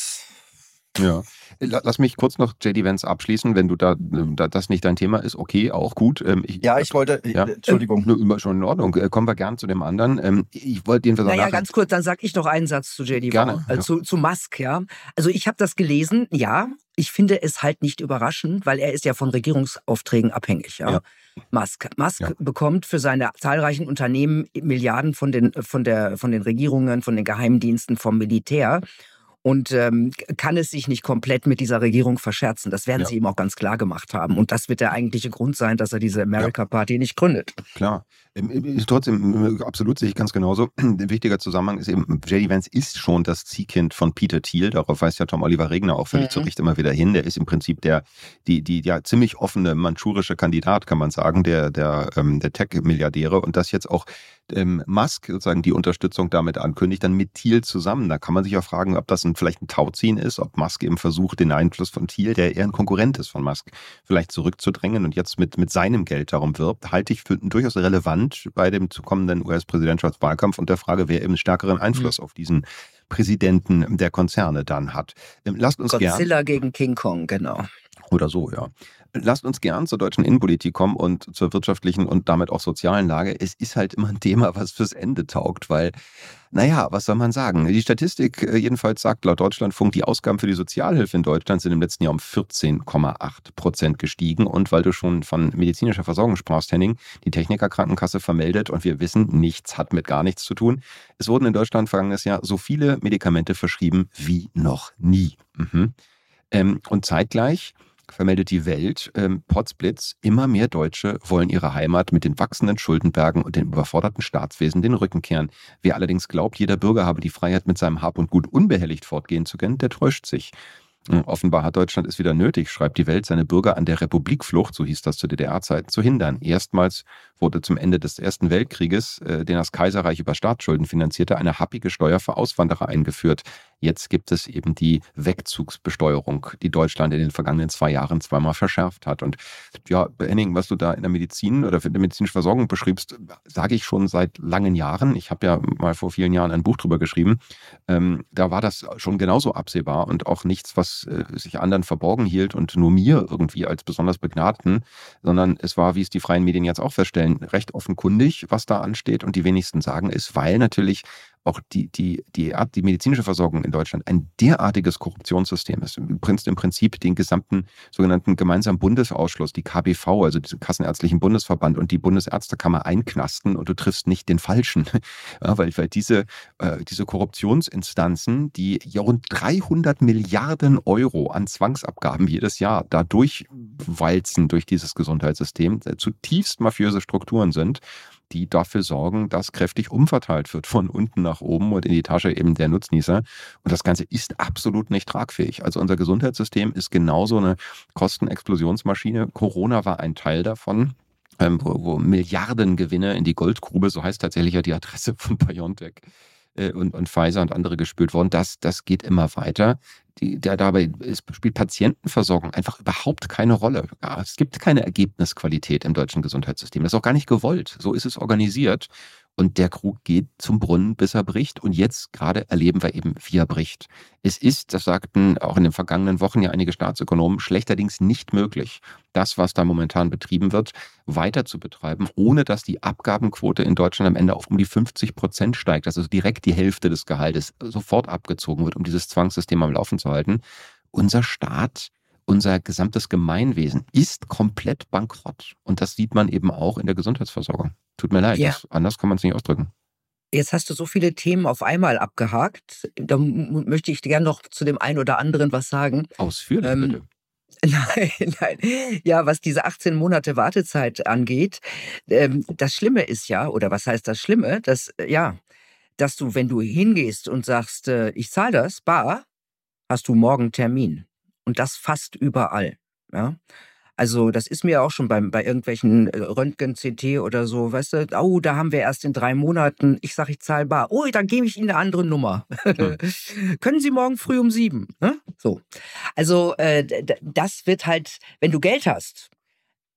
ja, lass mich kurz noch J D Vance abschließen, wenn du da, da das nicht dein Thema ist, okay, auch gut. Ähm, ich, ja, ich wollte, ja, Entschuldigung. Äh, schon in Ordnung, äh, kommen wir gern zu dem anderen. Ähm, ich wollte den Naja, ganz kurz, dann sag ich noch einen Satz zu J D Vance, äh, ja. zu, zu Musk, ja. Also ich habe das gelesen, ja, ich finde es halt nicht überraschend, weil er ist ja von Regierungsaufträgen abhängig, ja. ja. Musk. Musk ja. bekommt für seine zahlreichen Unternehmen Milliarden von den, von der, von den Regierungen, von den Geheimdiensten, vom Militär. Und ähm, kann es sich nicht komplett mit dieser Regierung verscherzen. Das werden ja. sie ihm auch ganz klar gemacht haben. Und das wird der eigentliche Grund sein, dass er diese America Party ja. nicht gründet. Klar. Ist trotzdem, absolut sehe ich ganz genauso. Ein wichtiger Zusammenhang ist eben, J D Vance ist schon das Ziehkind von Peter Thiel. Darauf weist ja Tom Oliver Regner auch völlig mhm. zu Recht immer wieder hin. Der ist im Prinzip der, die, die ja ziemlich offene manchurische Kandidat, kann man sagen, der, der, ähm, der Tech-Milliardäre. Und das jetzt auch ähm, Musk sozusagen die Unterstützung damit ankündigt, dann mit Thiel zusammen. Da kann man sich ja fragen, ob das ein, vielleicht ein Tauziehen ist, ob Musk eben versucht, den Einfluss von Thiel, der eher ein Konkurrent ist von Musk, vielleicht zurückzudrängen und jetzt mit, mit seinem Geld darum wirbt, halte ich für durchaus relevant bei dem zu kommenden U S-Präsidentschaftswahlkampf und der Frage, wer eben stärkeren Einfluss mhm. auf diesen Präsidenten der Konzerne dann hat. Lasst uns Godzilla gern, gegen King Kong, genau. Oder so, ja. Lasst uns gern zur deutschen Innenpolitik kommen und zur wirtschaftlichen und damit auch sozialen Lage. Es ist halt immer ein Thema, was fürs Ende taugt, weil, naja, was soll man sagen? Die Statistik jedenfalls sagt laut Deutschlandfunk, die Ausgaben für die Sozialhilfe in Deutschland sind im letzten Jahr um vierzehn Komma acht Prozent gestiegen. Und weil du schon von medizinischer Versorgung sprachst, Henning, die Technikerkrankenkasse vermeldet und wir wissen, nichts hat mit gar nichts zu tun. Es wurden in Deutschland vergangenes Jahr so viele Medikamente verschrieben wie noch nie. Mhm. Ähm, und zeitgleich vermeldet die Welt, ähm, Potzblitz, immer mehr Deutsche wollen ihre Heimat mit den wachsenden Schuldenbergen und dem überforderten Staatswesen den Rücken kehren. Wer allerdings glaubt, jeder Bürger habe die Freiheit, mit seinem Hab und Gut unbehelligt fortgehen zu können, der täuscht sich. Offenbar hat Deutschland es wieder nötig, schreibt die Welt, seine Bürger an der Republikflucht, so hieß das zu D D R-Zeiten, zu hindern. Erstmals wurde zum Ende des Ersten Weltkrieges, äh, den das Kaiserreich über Staatsschulden finanzierte, eine happige Steuer für Auswanderer eingeführt. Jetzt gibt es eben die Wegzugsbesteuerung, die Deutschland in den vergangenen zwei Jahren zweimal verschärft hat. Und ja, Henning, was du da in der Medizin oder für die medizinische Versorgung beschriebst, sage ich schon seit langen Jahren. Ich habe ja mal vor vielen Jahren ein Buch drüber geschrieben. Ähm, da war das schon genauso absehbar und auch nichts, was äh, sich anderen verborgen hielt und nur mir irgendwie als besonders Begnadeten, sondern es war, wie es die freien Medien jetzt auch feststellen, recht offenkundig, was da ansteht. Und die wenigsten sagen es, weil natürlich auch die, die, die, die medizinische Versorgung in Deutschland ein derartiges Korruptionssystem ist. Im Prinzip den gesamten sogenannten gemeinsamen Bundesausschluss, die K B V, also diesen Kassenärztlichen Bundesverband und die Bundesärztekammer einknasten und du triffst nicht den Falschen. Ja, weil, weil diese, äh, diese Korruptionsinstanzen, die ja rund dreihundert Milliarden Euro an Zwangsabgaben jedes Jahr da durchwalzen durch dieses Gesundheitssystem, äh, zutiefst mafiöse Strukturen sind, die dafür sorgen, dass kräftig umverteilt wird von unten nach oben und in die Tasche eben der Nutznießer. Und das Ganze ist absolut nicht tragfähig. Also unser Gesundheitssystem ist genauso eine Kostenexplosionsmaschine. Corona war ein Teil davon, ähm, wo, wo Milliardengewinne in die Goldgrube, so heißt tatsächlich ja die Adresse von BioNTech äh, und, und Pfizer und andere gespült worden. Das, das geht immer weiter. Die, der, dabei ist, spielt Patientenversorgung einfach überhaupt keine Rolle. Ja, es gibt keine Ergebnisqualität im deutschen Gesundheitssystem. Das ist auch gar nicht gewollt. So ist es organisiert. Und der Krug geht zum Brunnen, bis er bricht. Und jetzt gerade erleben wir eben, wie er bricht. Es ist, das sagten auch in den vergangenen Wochen ja einige Staatsökonomen, schlechterdings nicht möglich, das, was da momentan betrieben wird, weiter zu betreiben, ohne dass die Abgabenquote in Deutschland am Ende auf um die fünfzig Prozent steigt. Also direkt die Hälfte des Gehaltes sofort abgezogen wird, um dieses Zwangssystem am Laufen zu halten. Unser Staat, unser gesamtes Gemeinwesen ist komplett bankrott. Und das sieht man eben auch in der Gesundheitsversorgung. Tut mir leid, Ja. das, anders kann man es nicht ausdrücken. Jetzt hast du so viele Themen auf einmal abgehakt. Da m- möchte ich gerne noch zu dem einen oder anderen was sagen. Ausführlich Ähm, bitte. Nein, nein. Ja, was diese achtzehn Monate Wartezeit angeht, ähm, das Schlimme ist ja, oder was heißt das Schlimme, dass, äh, ja, dass du, wenn du hingehst und sagst, äh, ich zahle das, bar, hast du morgen Termin. Und das fast überall. Ja? Also das ist mir auch schon beim, bei irgendwelchen äh, Röntgen-C T oder so, weißt du, oh, da haben wir erst in drei Monaten, ich sage, ich zahle bar. Oh, dann gebe ich Ihnen eine andere Nummer. Hm. Können Sie morgen früh um sieben? Ne? So. Also äh, d- d- das wird halt, wenn du Geld hast,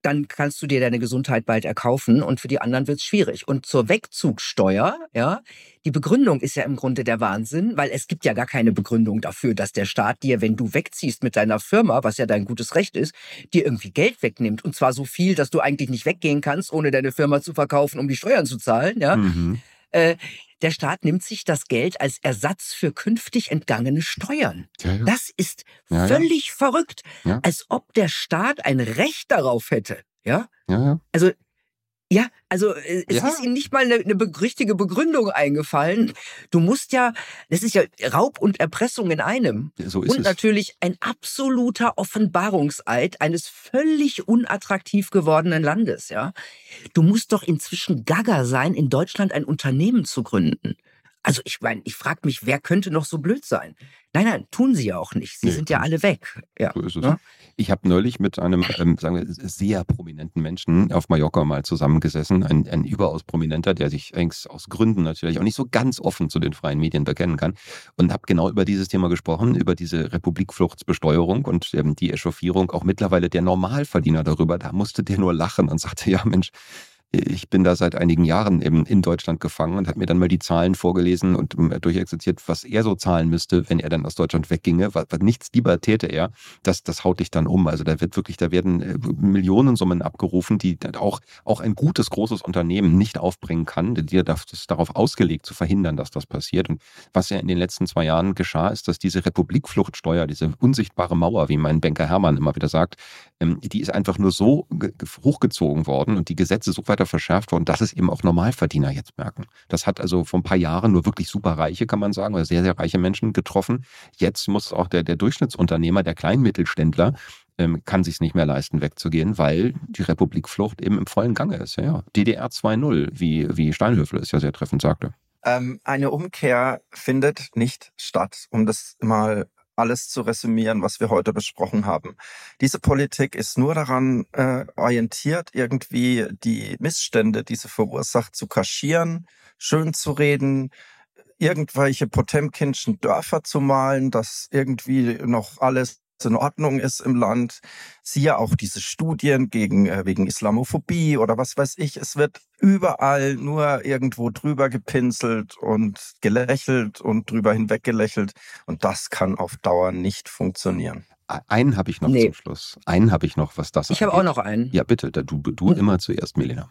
dann kannst du dir deine Gesundheit bald erkaufen und für die anderen wird's schwierig. Und zur Wegzugsteuer, ja, die Begründung ist ja im Grunde der Wahnsinn, weil es gibt ja gar keine Begründung dafür, dass der Staat dir, wenn du wegziehst mit deiner Firma, was ja dein gutes Recht ist, dir irgendwie Geld wegnimmt. Und zwar so viel, dass du eigentlich nicht weggehen kannst, ohne deine Firma zu verkaufen, um die Steuern zu zahlen, ja. Mhm. Äh, der Staat nimmt sich das Geld als Ersatz für künftig entgangene Steuern. Ja, ja. Das ist Ja, ja. völlig verrückt. Ja. Als ob der Staat ein Recht darauf hätte. Ja? Ja, ja. Also, ja, also äh, es Ja. ist ihm nicht mal eine, eine be- richtige Begründung eingefallen. Du musst ja, das ist ja Raub und Erpressung in einem. So ist Und es. natürlich ein absoluter Offenbarungseid eines völlig unattraktiv gewordenen Landes. Ja, du musst doch inzwischen gaga sein, in Deutschland ein Unternehmen zu gründen. Also ich meine, ich frage mich, wer könnte noch so blöd sein? Nein, nein, tun sie ja auch nicht. Sie Nee, sind ja tun alle weg. Ja. So ist es. Ja? Ich habe neulich mit einem, ähm, sagen wir, sehr prominenten Menschen auf Mallorca mal zusammengesessen. Ein, ein überaus prominenter, der sich eigentlich aus Gründen natürlich auch nicht so ganz offen zu den freien Medien bekennen kann. Und habe genau über dieses Thema gesprochen, über diese Republikfluchtsbesteuerung und ähm, die Echauffierung auch mittlerweile der Normalverdiener darüber. Da musste der nur lachen und sagte, ja Mensch, ich bin da seit einigen Jahren eben in Deutschland gefangen und hat mir dann mal die Zahlen vorgelesen und ähm, durchexerziert, was er so zahlen müsste, wenn er dann aus Deutschland wegginge. Was, was nichts lieber täte er, das, das haut dich dann um. Also da wird wirklich, da werden äh, Millionensummen abgerufen, die dann auch, auch ein gutes, großes Unternehmen nicht aufbringen kann. Die das ist darauf ausgelegt, zu verhindern, dass das passiert. Und was ja in den letzten zwei Jahren geschah, ist, dass diese Republikfluchtsteuer, diese unsichtbare Mauer, wie mein Banker Hermann immer wieder sagt, ähm, die ist einfach nur so ge- hochgezogen worden und die Gesetze so weiter verschärft worden, dass es eben auch Normalverdiener jetzt merken. Das hat also vor ein paar Jahren nur wirklich superreiche, kann man sagen, oder sehr, sehr reiche Menschen getroffen. Jetzt muss auch der, der Durchschnittsunternehmer, der Kleinmittelständler, ähm, kann sich nicht mehr leisten, wegzugehen, weil die Republikflucht eben im vollen Gange ist. Ja, ja. D D R zwei null, wie, wie Steinhöfel es ja sehr treffend sagte. Ähm, eine Umkehr findet nicht statt, um das mal alles zu resümieren, was wir heute besprochen haben. Diese Politik ist nur daran äh, orientiert, irgendwie die Missstände, die sie verursacht, zu kaschieren, schön zu reden, irgendwelche Potemkinschen Dörfer zu malen, dass irgendwie noch alles in Ordnung ist im Land. Siehe auch diese Studien gegen, äh, wegen Islamophobie oder was weiß ich. Es wird überall nur irgendwo drüber gepinselt und gelächelt und drüber hinweggelächelt. Und das kann auf Dauer nicht funktionieren. Einen habe ich noch Nee. zum Schluss. Einen habe ich noch, was das Ich habe auch noch einen. Ja, bitte, da- du, du immer zuerst, Melina.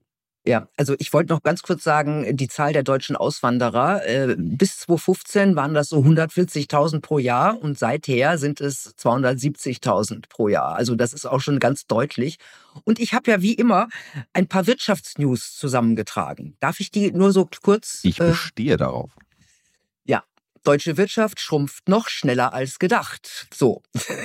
Ja, also ich wollte noch ganz kurz sagen, die Zahl der deutschen Auswanderer, äh, bis zweitausendfünfzehn waren das so hundertvierzigtausend pro Jahr und seither sind es zweihundertsiebzigtausend pro Jahr. Also das ist auch schon ganz deutlich. Und ich habe ja wie immer ein paar Wirtschaftsnews zusammengetragen. Darf ich die nur so kurz... Ich äh, bestehe darauf. Ja, deutsche Wirtschaft schrumpft noch schneller als gedacht. So.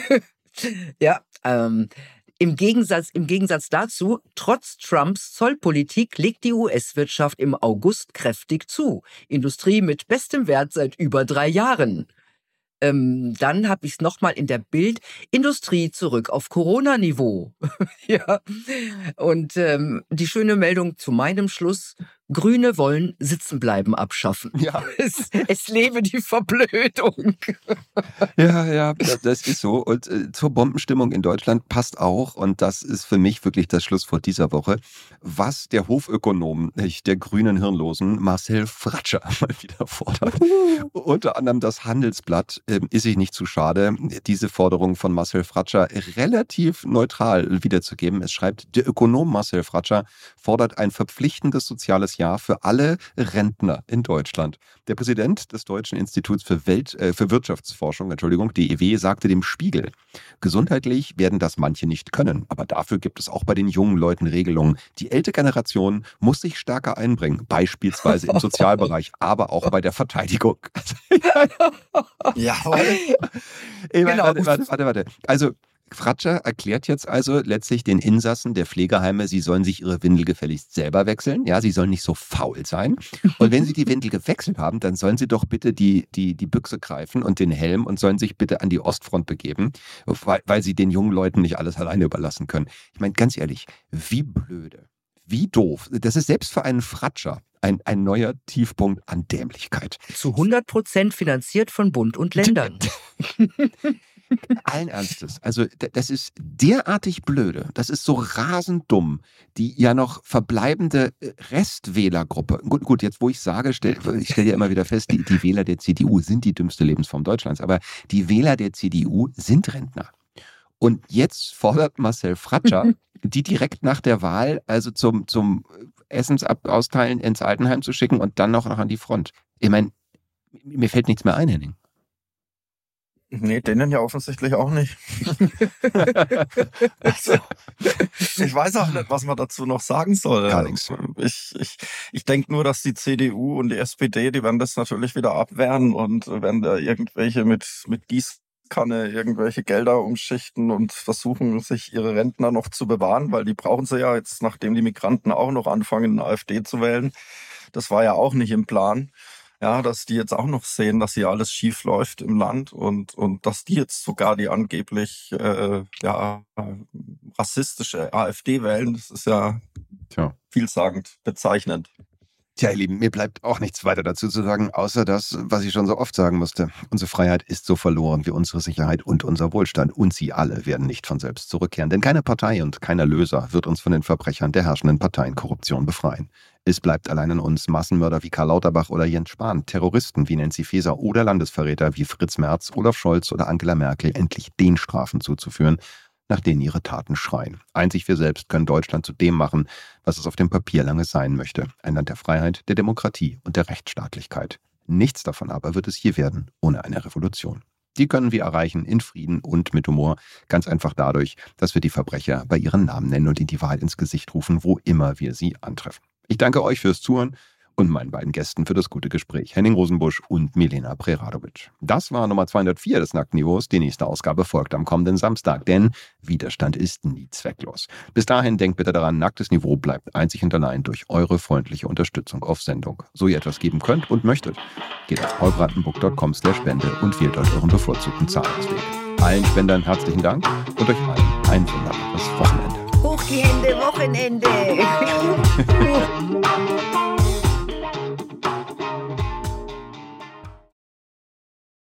Ja, ähm... Im Gegensatz, im Gegensatz dazu, trotz Trumps Zollpolitik legt die U S-Wirtschaft im August kräftig zu. Industrie mit bestem Wert seit über drei Jahren. Ähm, dann habe ich es nochmal in der Bild. Industrie zurück auf Corona-Niveau. Ja. Und ähm, die schöne Meldung zu meinem Schluss. Grüne wollen Sitzenbleiben abschaffen. Ja. Es, es lebe die Verblödung. Ja, ja, das das ist so. Und äh, zur Bombenstimmung in Deutschland passt auch, und das ist für mich wirklich das Schlusswort dieser Woche, was der Hofökonom, nicht, der grünen Hirnlosen, Marcel Fratscher mal wieder fordert. Unter anderem das Handelsblatt äh, ist sich nicht zu schade, diese Forderung von Marcel Fratscher relativ neutral wiederzugeben. Es schreibt, der Ökonom Marcel Fratscher fordert ein verpflichtendes soziales Jahr für alle Rentner in Deutschland. Der Präsident des Deutschen Instituts für, Welt, äh, für Wirtschaftsforschung, Entschuldigung, D E W, sagte dem Spiegel, gesundheitlich werden das manche nicht können, aber dafür gibt es auch bei den jungen Leuten Regelungen. Die ältere Generation muss sich stärker einbringen, beispielsweise im Sozialbereich, aber auch bei der Verteidigung. Jawohl. Ey, Genau. warte, warte, warte, warte. Also Fratscher erklärt jetzt also letztlich den Insassen der Pflegeheime, sie sollen sich ihre Windel gefälligst selber wechseln. Ja, sie sollen nicht so faul sein. Und wenn sie die Windel gewechselt haben, dann sollen sie doch bitte die, die, die Büchse greifen und den Helm und sollen sich bitte an die Ostfront begeben, weil, weil sie den jungen Leuten nicht alles alleine überlassen können. Ich meine, ganz ehrlich, wie blöde, wie doof. Das ist selbst für einen Fratscher ein, ein neuer Tiefpunkt an Dämlichkeit. Zu hundert Prozent finanziert von Bund und Ländern. Allen Ernstes. Also d- das ist derartig blöde, das ist so rasend dumm, die ja noch verbleibende äh, Restwählergruppe. Gut, gut, jetzt wo ich sage, stell, ich stelle ja immer wieder fest, die, die Wähler der C D U sind die dümmste Lebensform Deutschlands, aber die Wähler der C D U sind Rentner. Und jetzt fordert Marcel Fratscher, die direkt nach der Wahl also zum, zum Essensausteilen ins Altenheim zu schicken und dann noch, noch an die Front. Ich meine, mir fällt nichts mehr ein, Henning. Nee, denen ja offensichtlich auch nicht. Also, ich weiß auch nicht, was man dazu noch sagen soll. Gar nichts. Ich, ich, ich denke nur, dass die C D U und die S P D, die werden das natürlich wieder abwehren und werden da irgendwelche mit, mit Gießkanne irgendwelche Gelder umschichten und versuchen, sich ihre Rentner noch zu bewahren, weil die brauchen sie ja jetzt, nachdem die Migranten auch noch anfangen, eine AfD zu wählen. Das war ja auch nicht im Plan. Ja, dass die jetzt auch noch sehen, dass hier alles schief läuft im Land und, und dass die jetzt sogar die angeblich äh, ja, rassistische AfD wählen, das ist ja Tja. vielsagend, bezeichnend. Tja, ihr Lieben, mir bleibt auch nichts weiter dazu zu sagen, außer das, was ich schon so oft sagen musste. Unsere Freiheit ist so verloren wie unsere Sicherheit und unser Wohlstand. Und sie alle werden nicht von selbst zurückkehren. Denn keine Partei und kein Erlöser wird uns von den Verbrechern der herrschenden Parteienkorruption befreien. Es bleibt allein an uns, Massenmörder wie Karl Lauterbach oder Jens Spahn, Terroristen wie Nancy Faeser oder Landesverräter wie Fritz Merz, Olaf Scholz oder Angela Merkel endlich den Strafen zuzuführen, nach denen ihre Taten schreien. Einzig wir selbst können Deutschland zu dem machen, was es auf dem Papier lange sein möchte. Ein Land der Freiheit, der Demokratie und der Rechtsstaatlichkeit. Nichts davon aber wird es je werden, ohne eine Revolution. Die können wir erreichen in Frieden und mit Humor, ganz einfach dadurch, dass wir die Verbrecher bei ihren Namen nennen und ihnen die Wahrheit ins Gesicht rufen, wo immer wir sie antreffen. Ich danke euch fürs Zuhören und meinen beiden Gästen für das gute Gespräch, Henning Rosenbusch und Milena Preradovic. Das war Nummer zweihundertvier des Nackten Niveaus. Die nächste Ausgabe folgt am kommenden Samstag, denn Widerstand ist nie zwecklos. Bis dahin denkt bitte daran, Nacktes Niveau bleibt einzig und allein durch eure freundliche Unterstützung auf Sendung. So ihr etwas geben könnt und möchtet, geht auf paulbrandenburg punkt com slash spende und wählt euch euren bevorzugten Zahlungsweg. Allen Spendern herzlichen Dank und euch allen ein wunderbares Wochenende. Hoch die Hände, Wochenende!